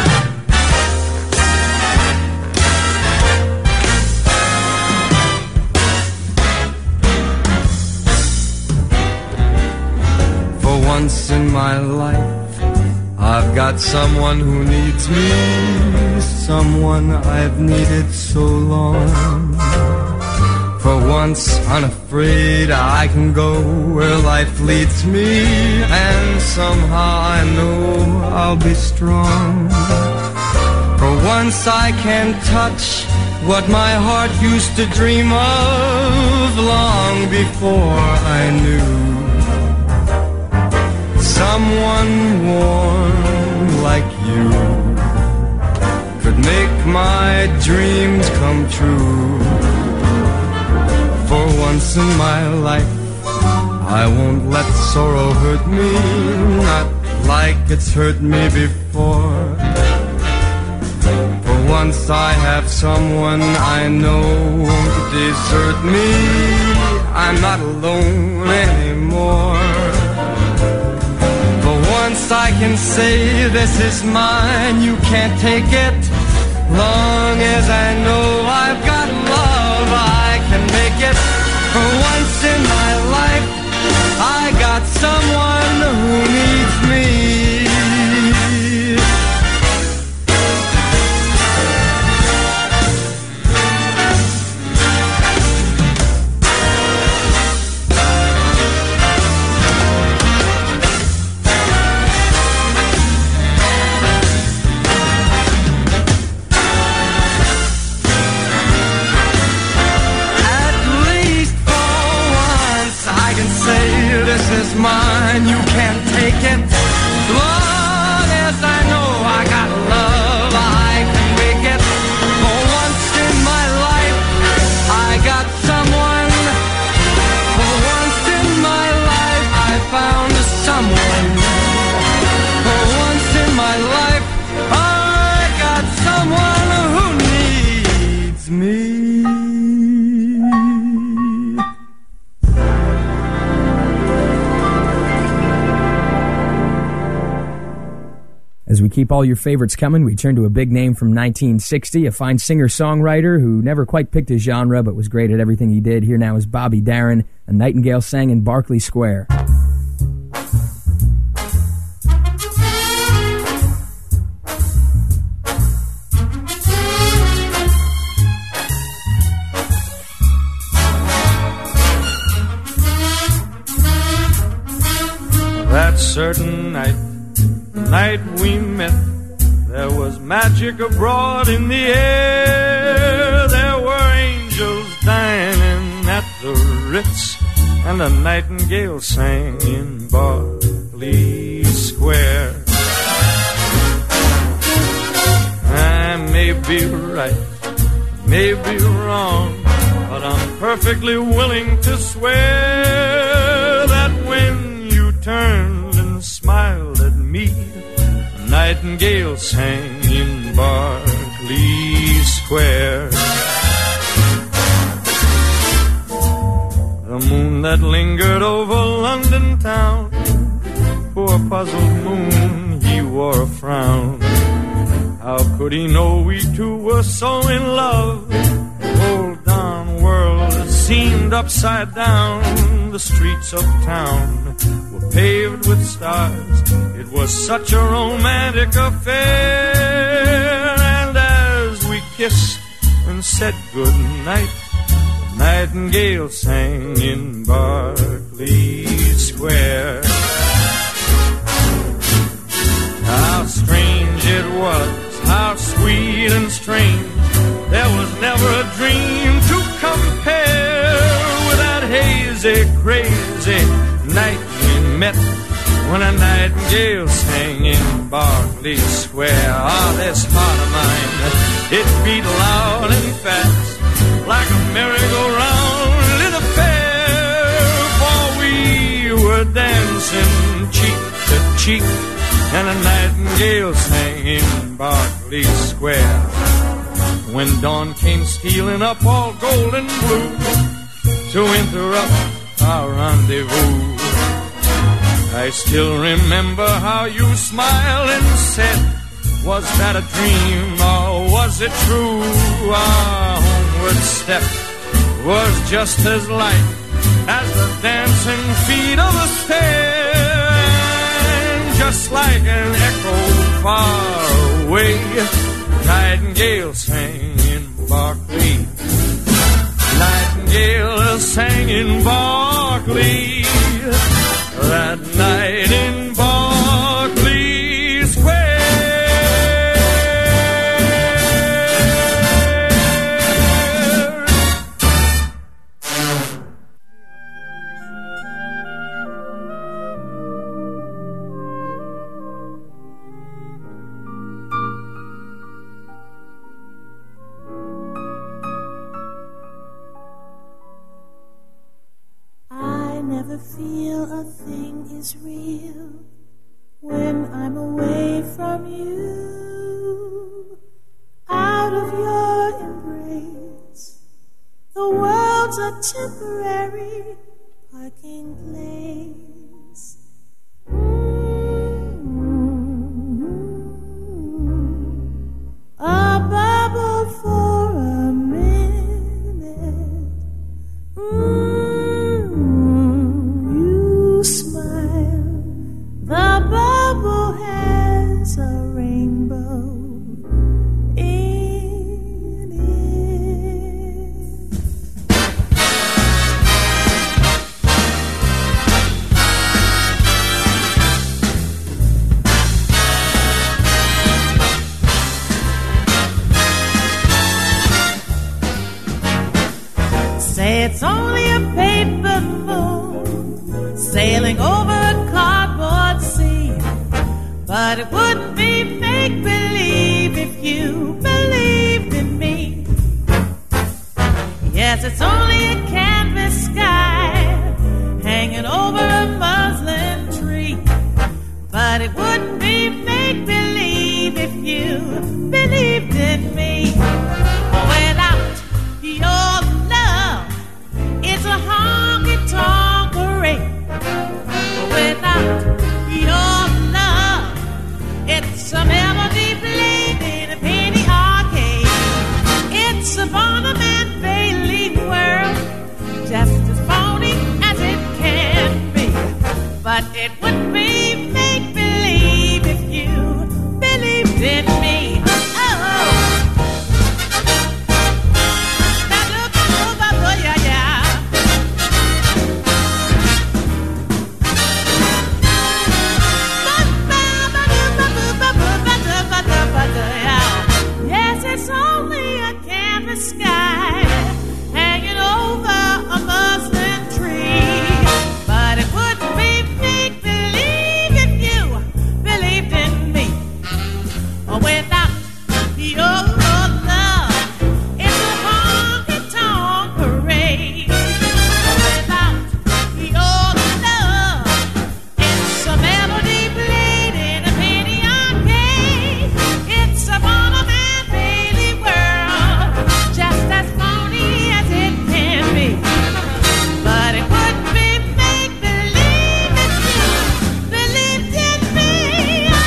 I: once in my life, I've got someone who needs me, someone I've needed so long. For once unafraid, I can go where life leads me, and somehow I know I'll be strong. For once I can touch what my heart used to dream of long before I knew. Someone warm like you could make my dreams come true. For once in my life, I won't let sorrow hurt me, not like it's hurt me before. For once I have someone I know won't desert me, I'm not alone anymore. For once I can say this is mine, you can't take it. Long as I know I've got love, I can make it. For once in my life, I got someone who needs me. This is mine, you can't take it. Long as I know I got love, I can make it. For once in my life, I got someone. For once in my life, I found someone. For once in my life, I got someone who needs me.
B: As we keep all your favorites coming, we turn to a big name from nineteen sixty, a fine singer-songwriter who never quite picked his genre but was great at everything he did. Here now is Bobby Darin, A Nightingale Sang in Berkeley Square.
D: That certain night, the night we met, there was magic abroad in the air. There were angels dining at the Ritz, and a nightingale sang in Berkeley Square. I may be right, may be wrong, but I'm perfectly willing to swear that when you turned and smiled at me, a nightingale sang in Berkeley Square. The moon that lingered over London town, poor puzzled moon, he wore a frown. How could he know we two were so in love? The whole darn world seemed upside down. The streets of town were paved with stars. It was such a romantic affair. And as we kissed and said goodnight, a nightingale sang in Berkeley Square. How strange it was, how sweet and strange. There was never a dream to compare with that hazy, crazy night we met, when a nightingale sang in Berkeley Square. Ah, this heart of mine, it beat loud and fast, like a merry-go-round in a fair. For we were dancing cheek to cheek, and a nightingale sang in Berkeley Square. When dawn came stealing up all golden blue to interrupt our rendezvous, I still remember how you smiled and said, was that a dream or was it true? Our homeward step was just as light as the dancing feet of a stair.
I: just like an echo far away. Nightingale sang in Berkeley. Nightingale sang in Berkeley. That night in Berkeley Square.
L: Never feel a thing is real when I'm away from you. Out of your embrace, the world's a temporary parking place. Mm-hmm. A bubble for a minute. Mm-hmm. Smile, the bubble has a rainbow in it. Say it's only a paper moon sailing over a cardboard sea, but it wouldn't be make-believe if you believed in me. Yes, it's only a canvas sky hanging over a muslin tree, but it wouldn't be make-believe if you believed in me. Without your love, it's a honky-tonk parade. Without your love, it's a melody played in a penny arcade. It's a Bonham and Bailey world, just as phony as it can be. But it would be make-believe if you believed in me. Oh, it's only a canvas sky hanging over a muslin tree, but it wouldn't be make-believe if you believed in me. Without your love, it's a honky-tonk parade. Without your love, it's a melody played in a penny arcade. It's a Bonham and Bailey world, just as phony as it can be. But it wouldn't be make-believe if you believed in me. Oh.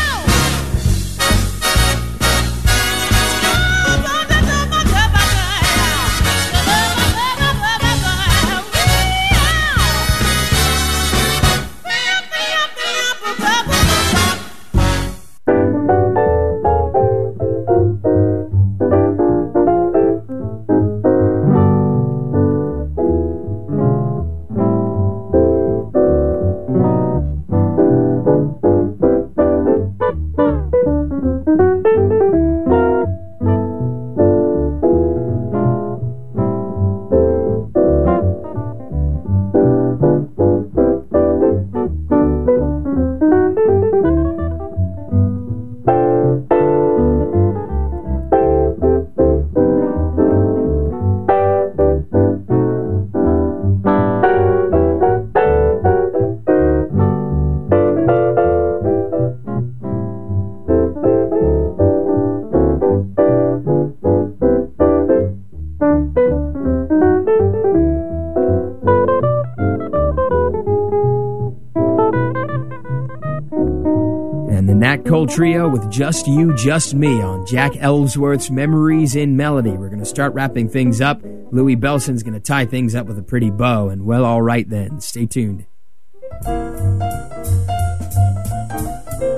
B: Nat Cole Trio with Just You, Just Me on Jack Ellsworth's Memories in Melody. We're going to start wrapping things up. Louis Bellson's going to tie things up with a pretty bow, and well, all right then. Stay tuned.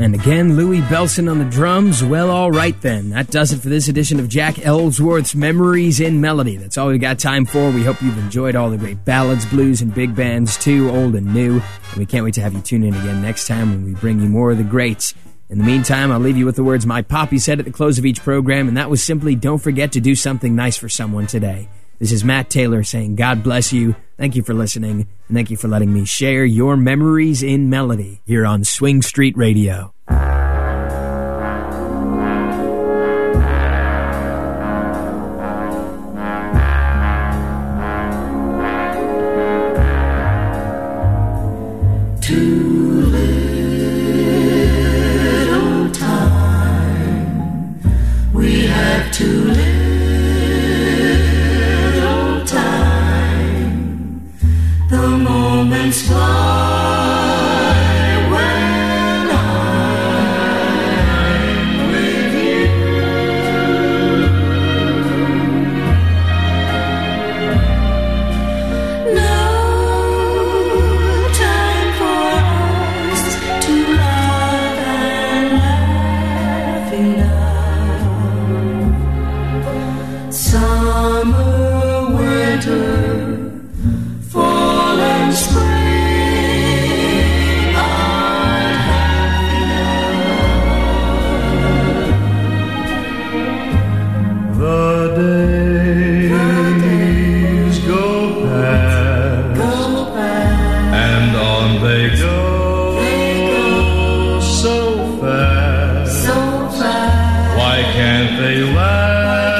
B: And again, Louis Bellson on the drums. Well, all right then. That does it for this edition of Jack Ellsworth's Memories in Melody. That's all we got time for. We hope you've enjoyed all the great ballads, blues, and big bands too, old and new. And we can't wait to have you tune in again next time when we bring you more of the greats. In the meantime, I'll leave you with the words my poppy said at the close of each program, and that was simply, don't forget to do something nice for someone today. This is Matt Taylor saying God bless you. Thank you for listening, and thank you for letting me share your memories in melody here on Swing Street Radio.
M: Too little time, we have too little time, the moments fly when I'm with you. No time for us to love and laugh enough. Summer, winter, fall and spring aren't half enough. The days go past, go past, and on they go, they go so fast, so fast. Why can't they last?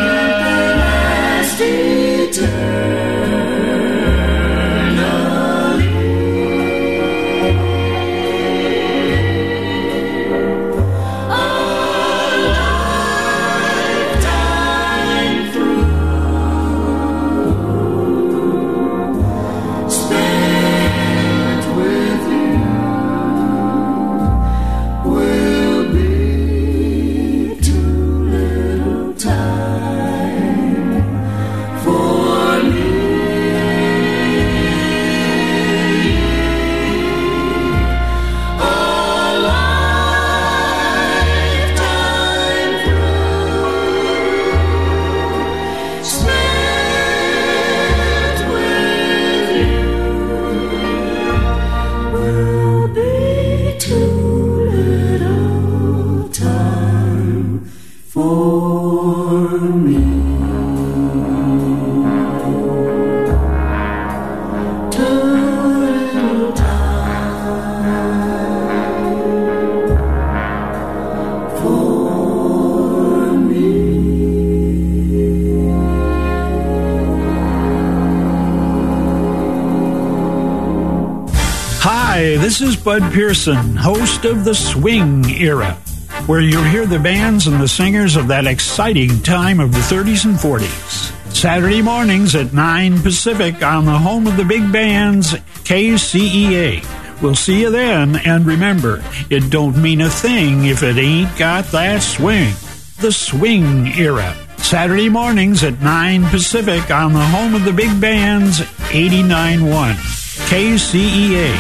M: Why can't they last eternally? A lifetime through, spent with you, will be too little time for me. A lifetime through, spent with you, will be too little time for me. Too little time for me.
N: Hi, this is Bud Pearson, host of The Swing Era, where you'll hear the bands and the singers of that exciting time of the thirties and forties. Saturday mornings at nine Pacific on the home of the big bands, K C E A. We'll see you then, and remember, it don't mean a thing if it ain't got that swing. The Swing Era. Saturday mornings at nine Pacific on the home of the big bands, eighty-nine point one K C E A.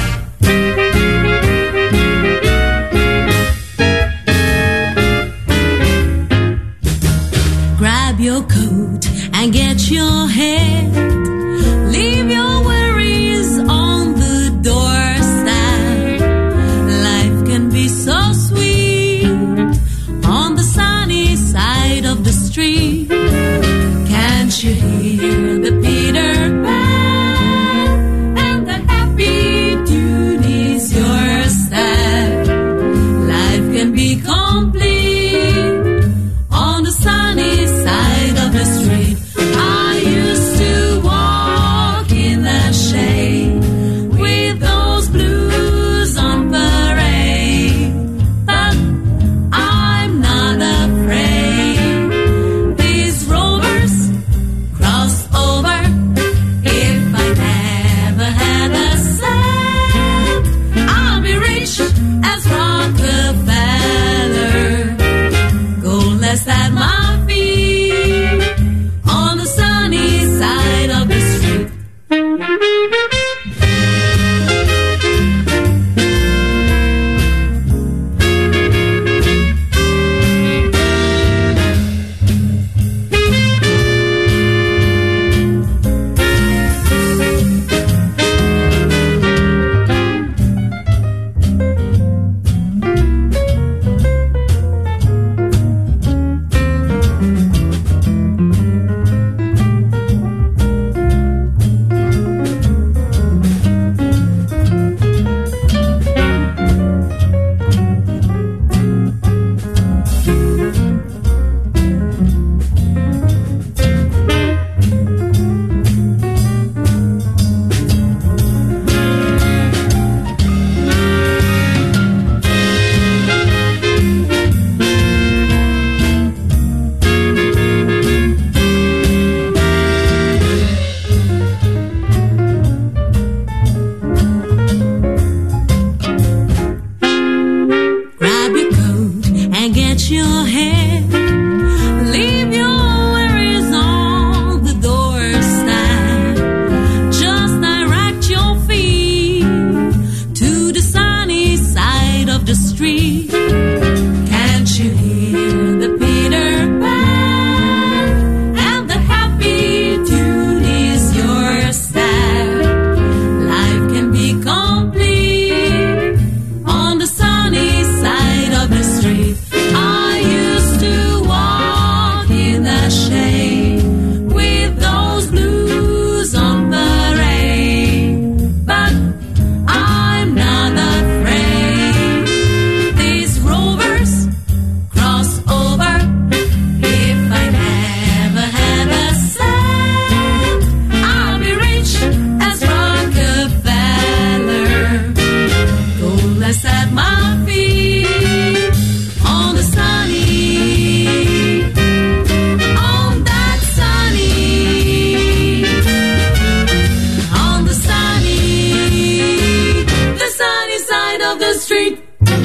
O: Grab your coat and get your hat. Leave your worries on the doorstep. Life can be so sweet on the sunny side of the street. Can't you hear the Peter Pan and the happy tune is your step? Life can be complete on the sunny side of the street. I used to walk in the shade with those blues on parade, but I'm not afraid. These rovers cross over. If I never had a cent, I'll be rich as Rockefeller. Gold less at my feet on the sunny side of the street. Street.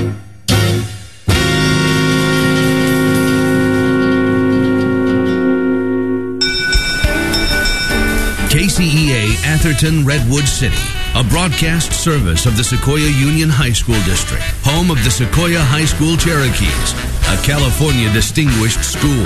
F: K C E A Atherton Redwood City, a broadcast service of the Sequoia Union High School District, home of the Sequoia High School Cherokees, a California distinguished school.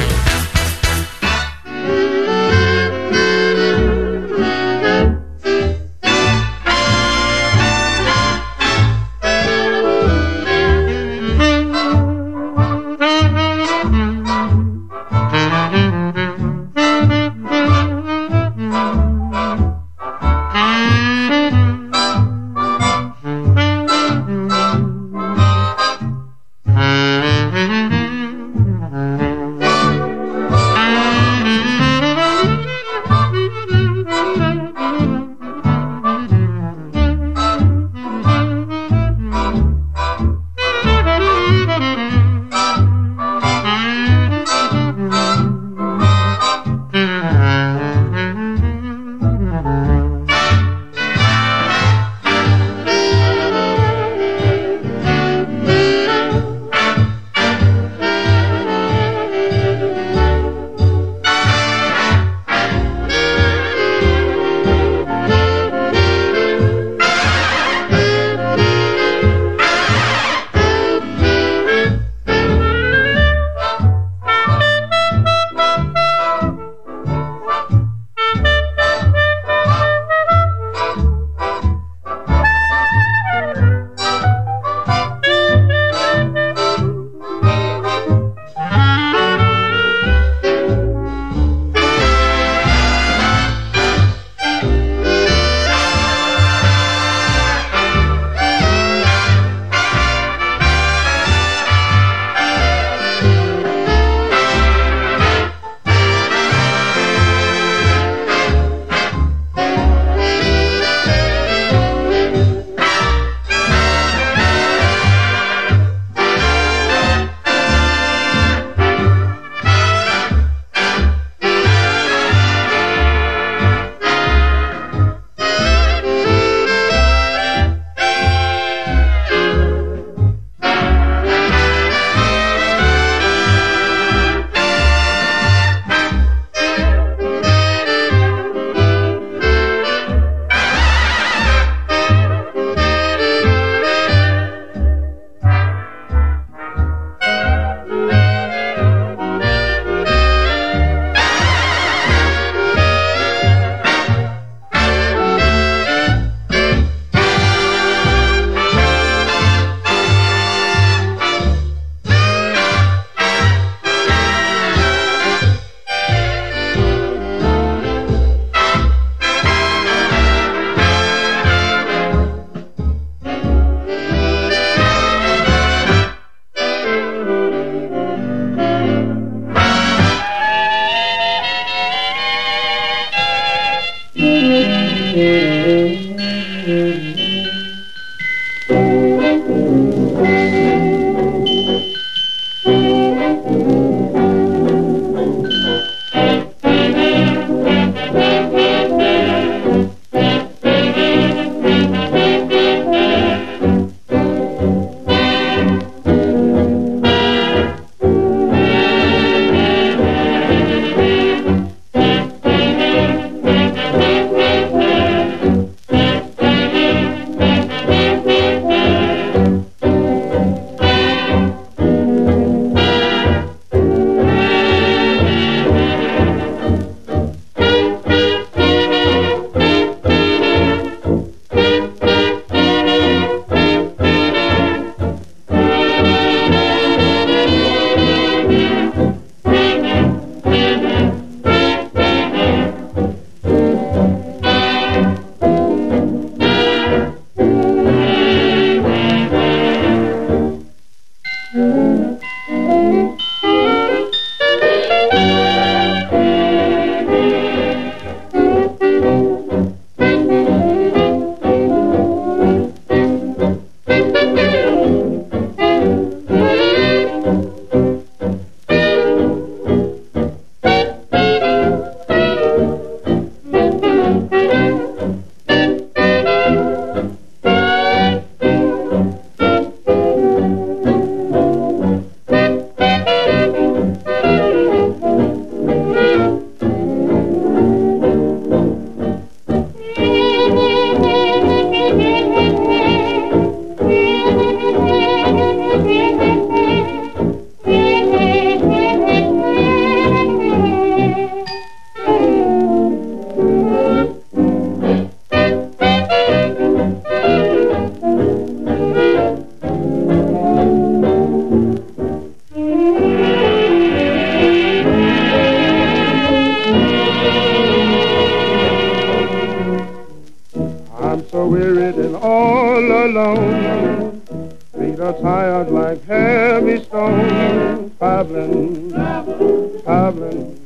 P: are wearied and all alone. Feet are tired like heavy stones. Traveling, traveling,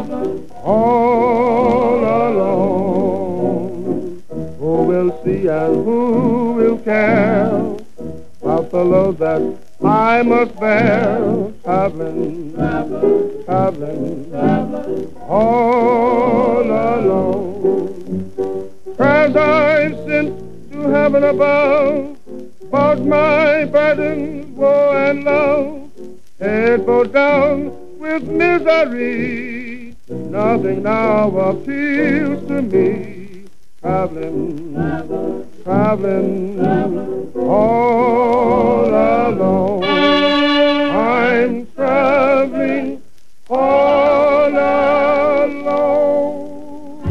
P: all alone. Who will see and who will care about the load that I must bear? Traveling, traveling, all alone. Prayers I sent to heaven above about my burdens, woe and love, head bowed down with misery. Nothing now appeals to me. Traveling, traveling, all alone. I'm traveling all alone.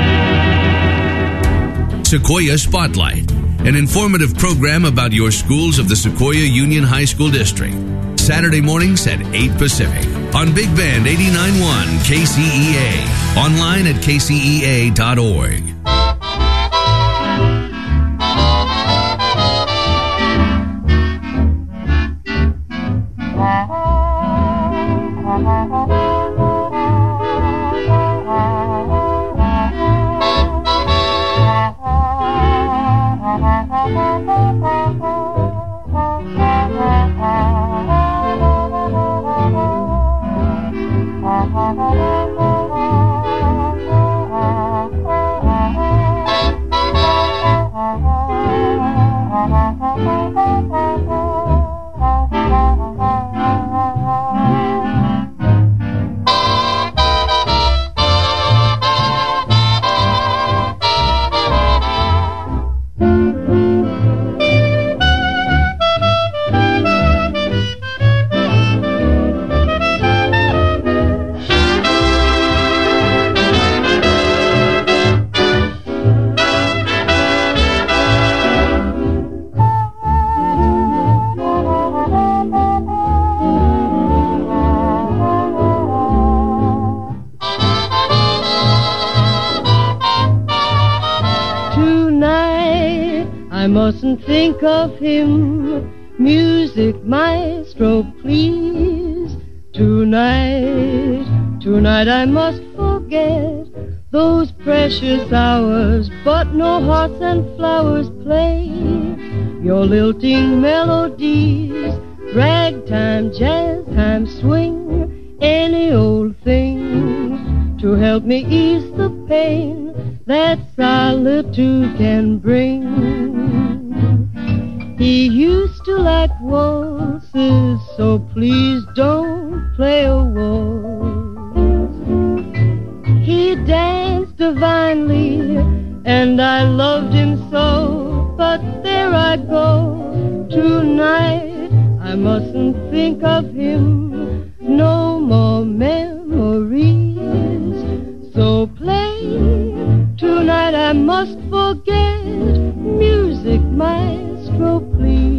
F: Sequoia Spotlight, an informative program about your schools of the Sequoia Union High School District. Saturday mornings at eight Pacific on Big Band eighty-nine point one K C E A. Online at K C E A dot org.
Q: Think of him, music maestro, please. Tonight, tonight I must forget those precious hours, but no hearts and flowers play. Your lilting melodies, ragtime, jazz time, swing, any old thing to help me ease the pain that solitude can bring. He used to like waltzes, so please don't play a waltz. He danced divinely, and I loved him so, but there I go. Tonight, I mustn't think of him, no more memories. So play, tonight I must forget, music maestro, please.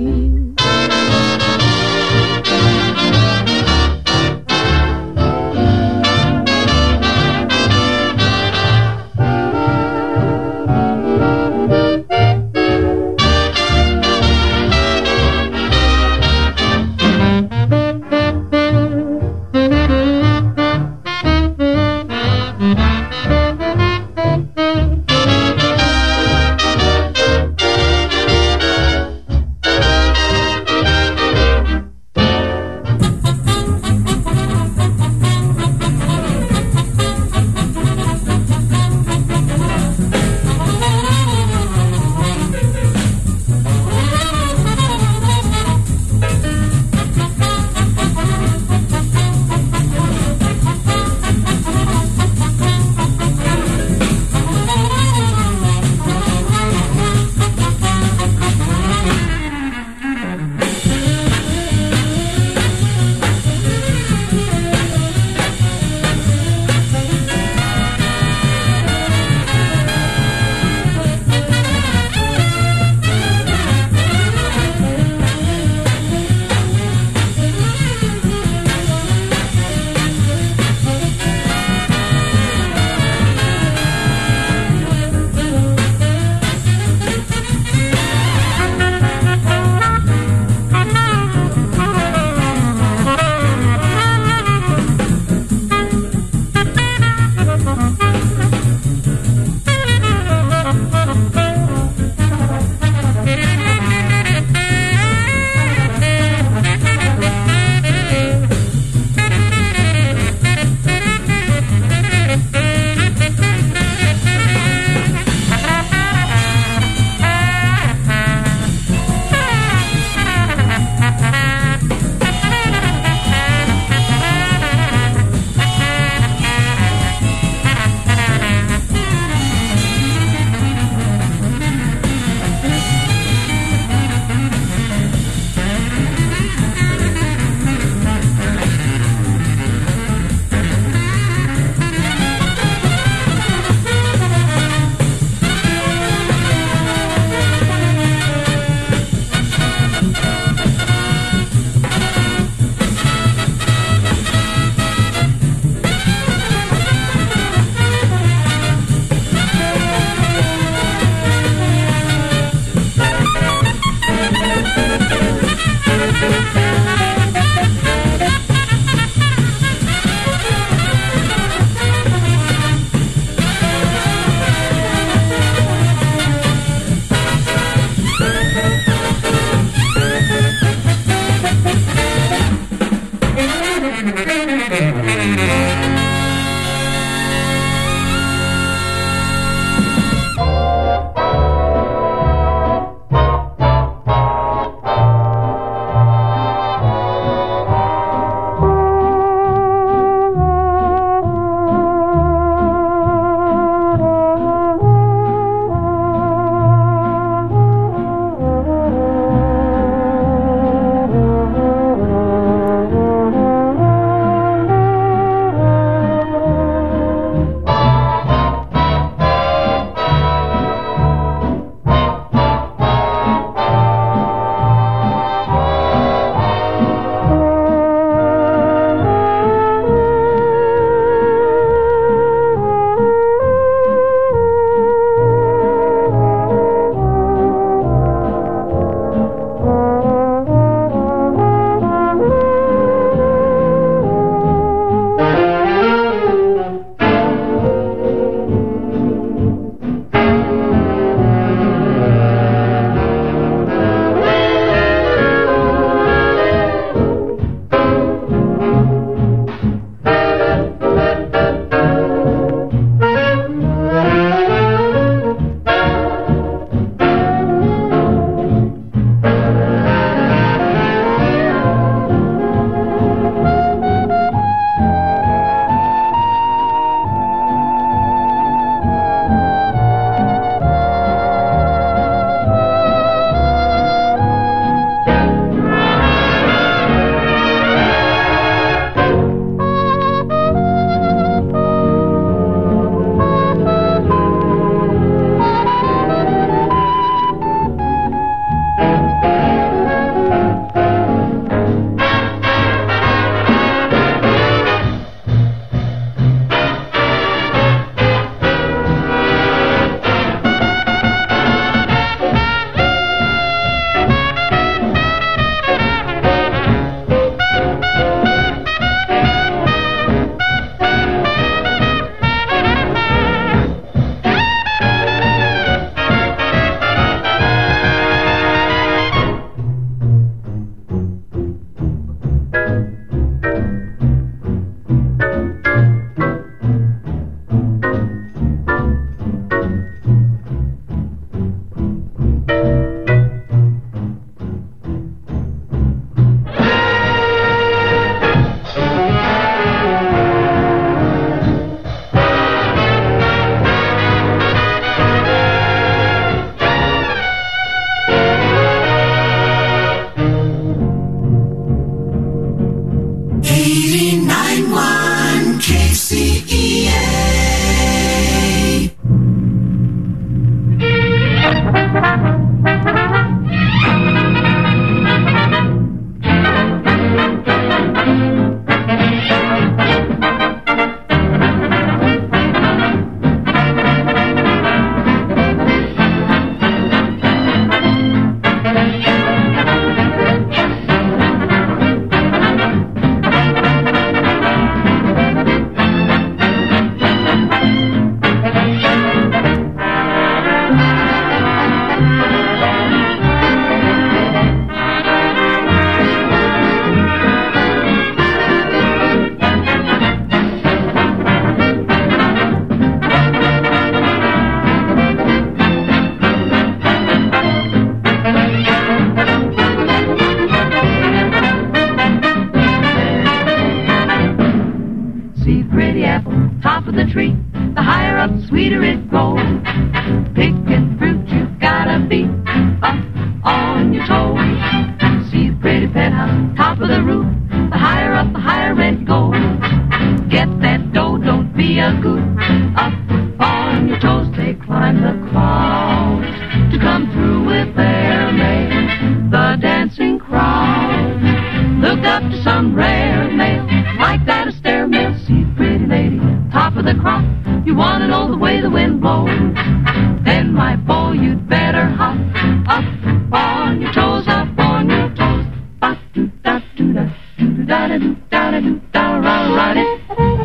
A: tree, the higher up, the sweeter it grows. Picking fruit, you gotta be up on your toes. See the pretty penthouse, top of the roof, the higher up, the higher it goes. Get that dough, don't be a goose. Up on your toes, they climb the clouds to come through with their mate. The dancing crowd looked up to some rare male, like that a stairmail. See the pretty lady, top of the crop. You wanna know the way the wind blows? Then, my boy, you'd better hop up on your toes, up on your toes. Ba do da do da do da da do da da do da ra ra it.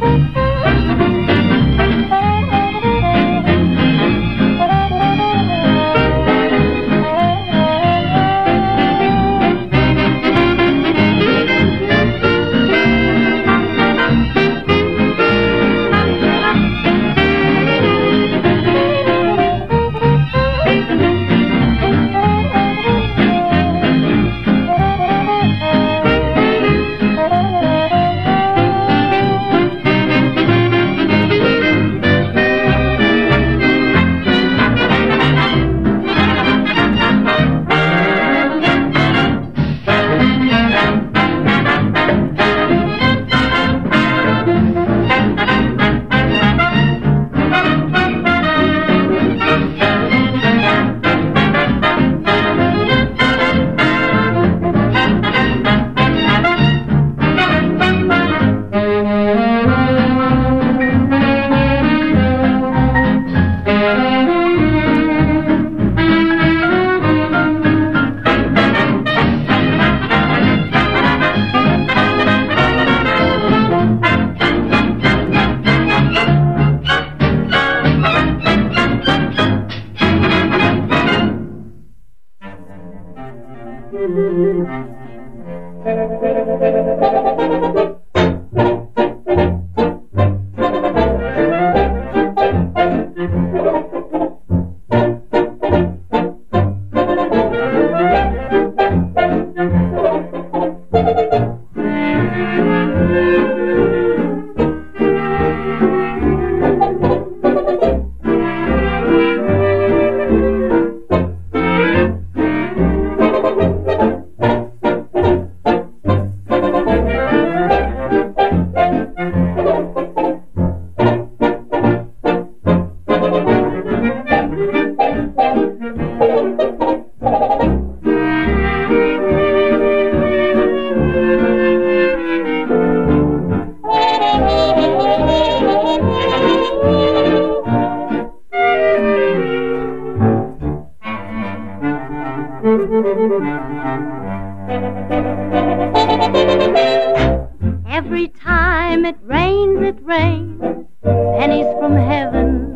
R: Every time it rains, it rains pennies from heaven.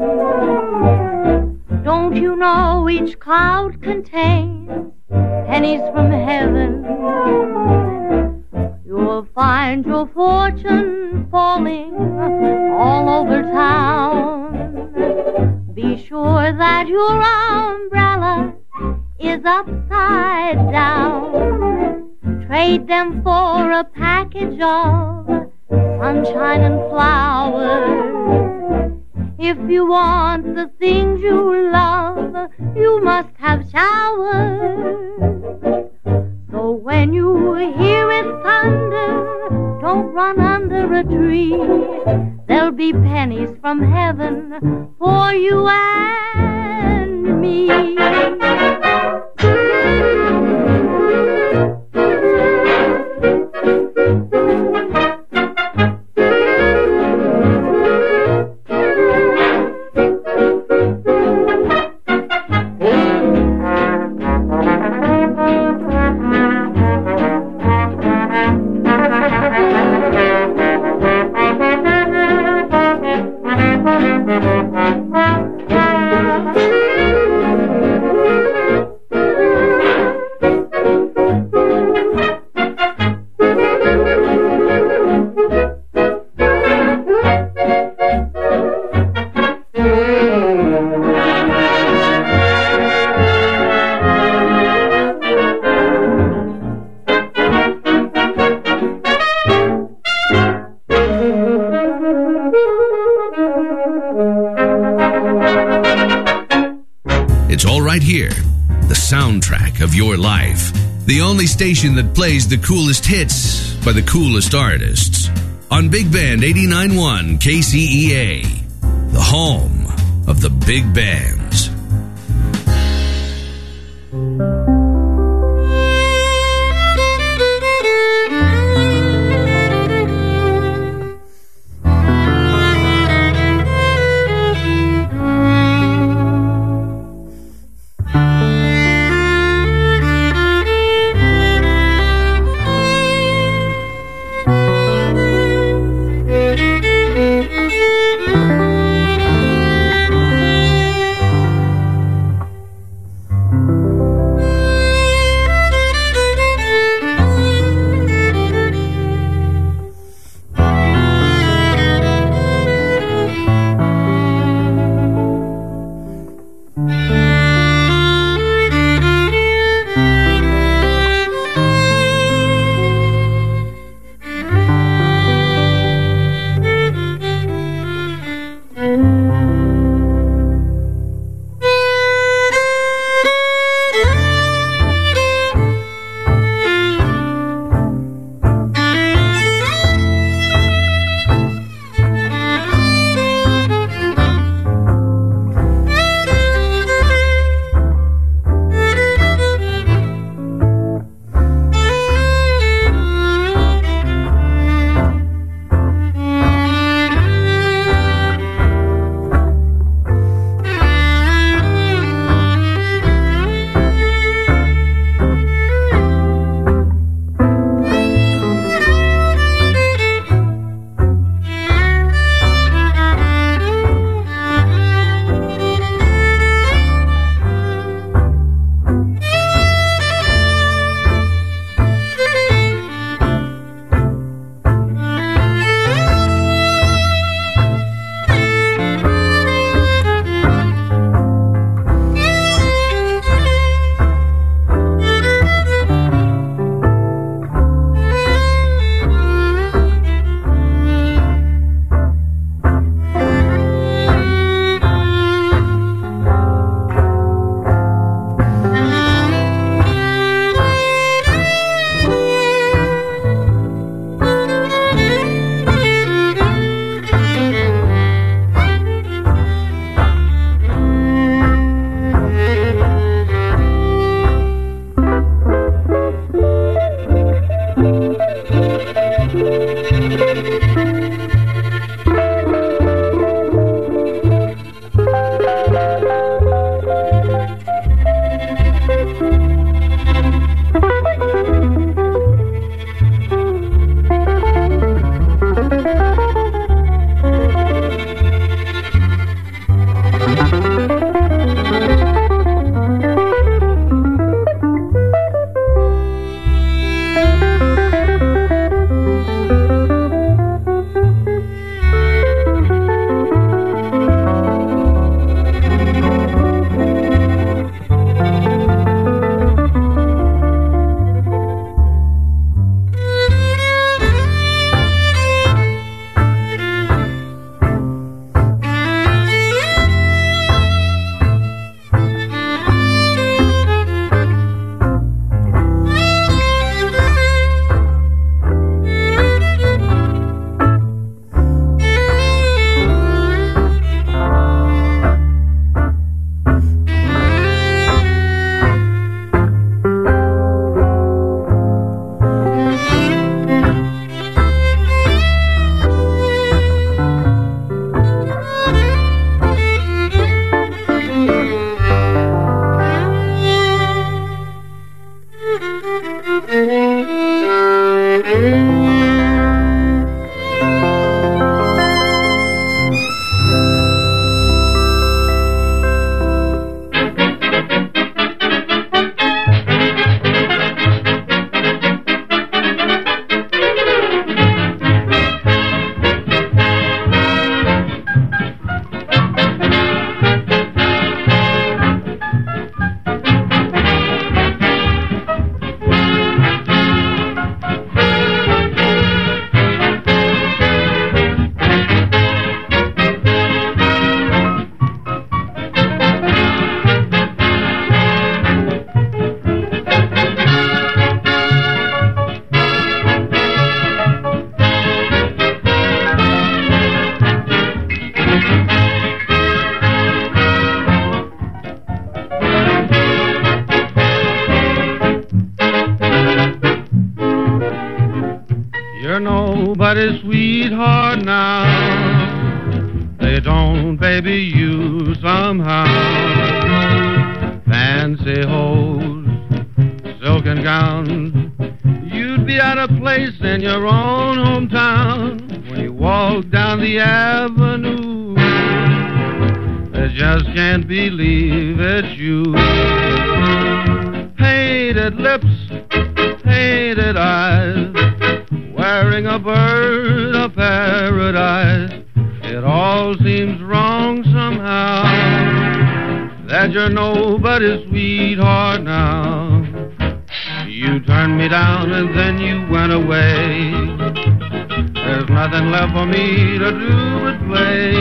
R: Don't you know each cloud contains pennies from heaven? You'll find your fortune falling all over town. Be sure that your umbrella is upside down. Trade them for a package of sunshine and flowers. If you want the things you love, you must have showers. So when you hear it thunder, don't run under a tree. There'll be pennies from heaven for you and me.
F: soundtrack of your life. The only station that plays the coolest hits by the coolest artists. On Big Band eighty-nine point one K C E A, the home of the big bands.
D: you're nobody's sweetheart now. They don't baby you somehow. Fancy hose, silken gowns, you'd be out of place in your own hometown. When you walk down the avenue, they just can't believe it's you. Painted lips, painted eyes, wearing a bird of paradise. It all seems wrong somehow, that you're nobody's sweetheart now. You turned me down and then you went away. There's nothing left for me to do but play.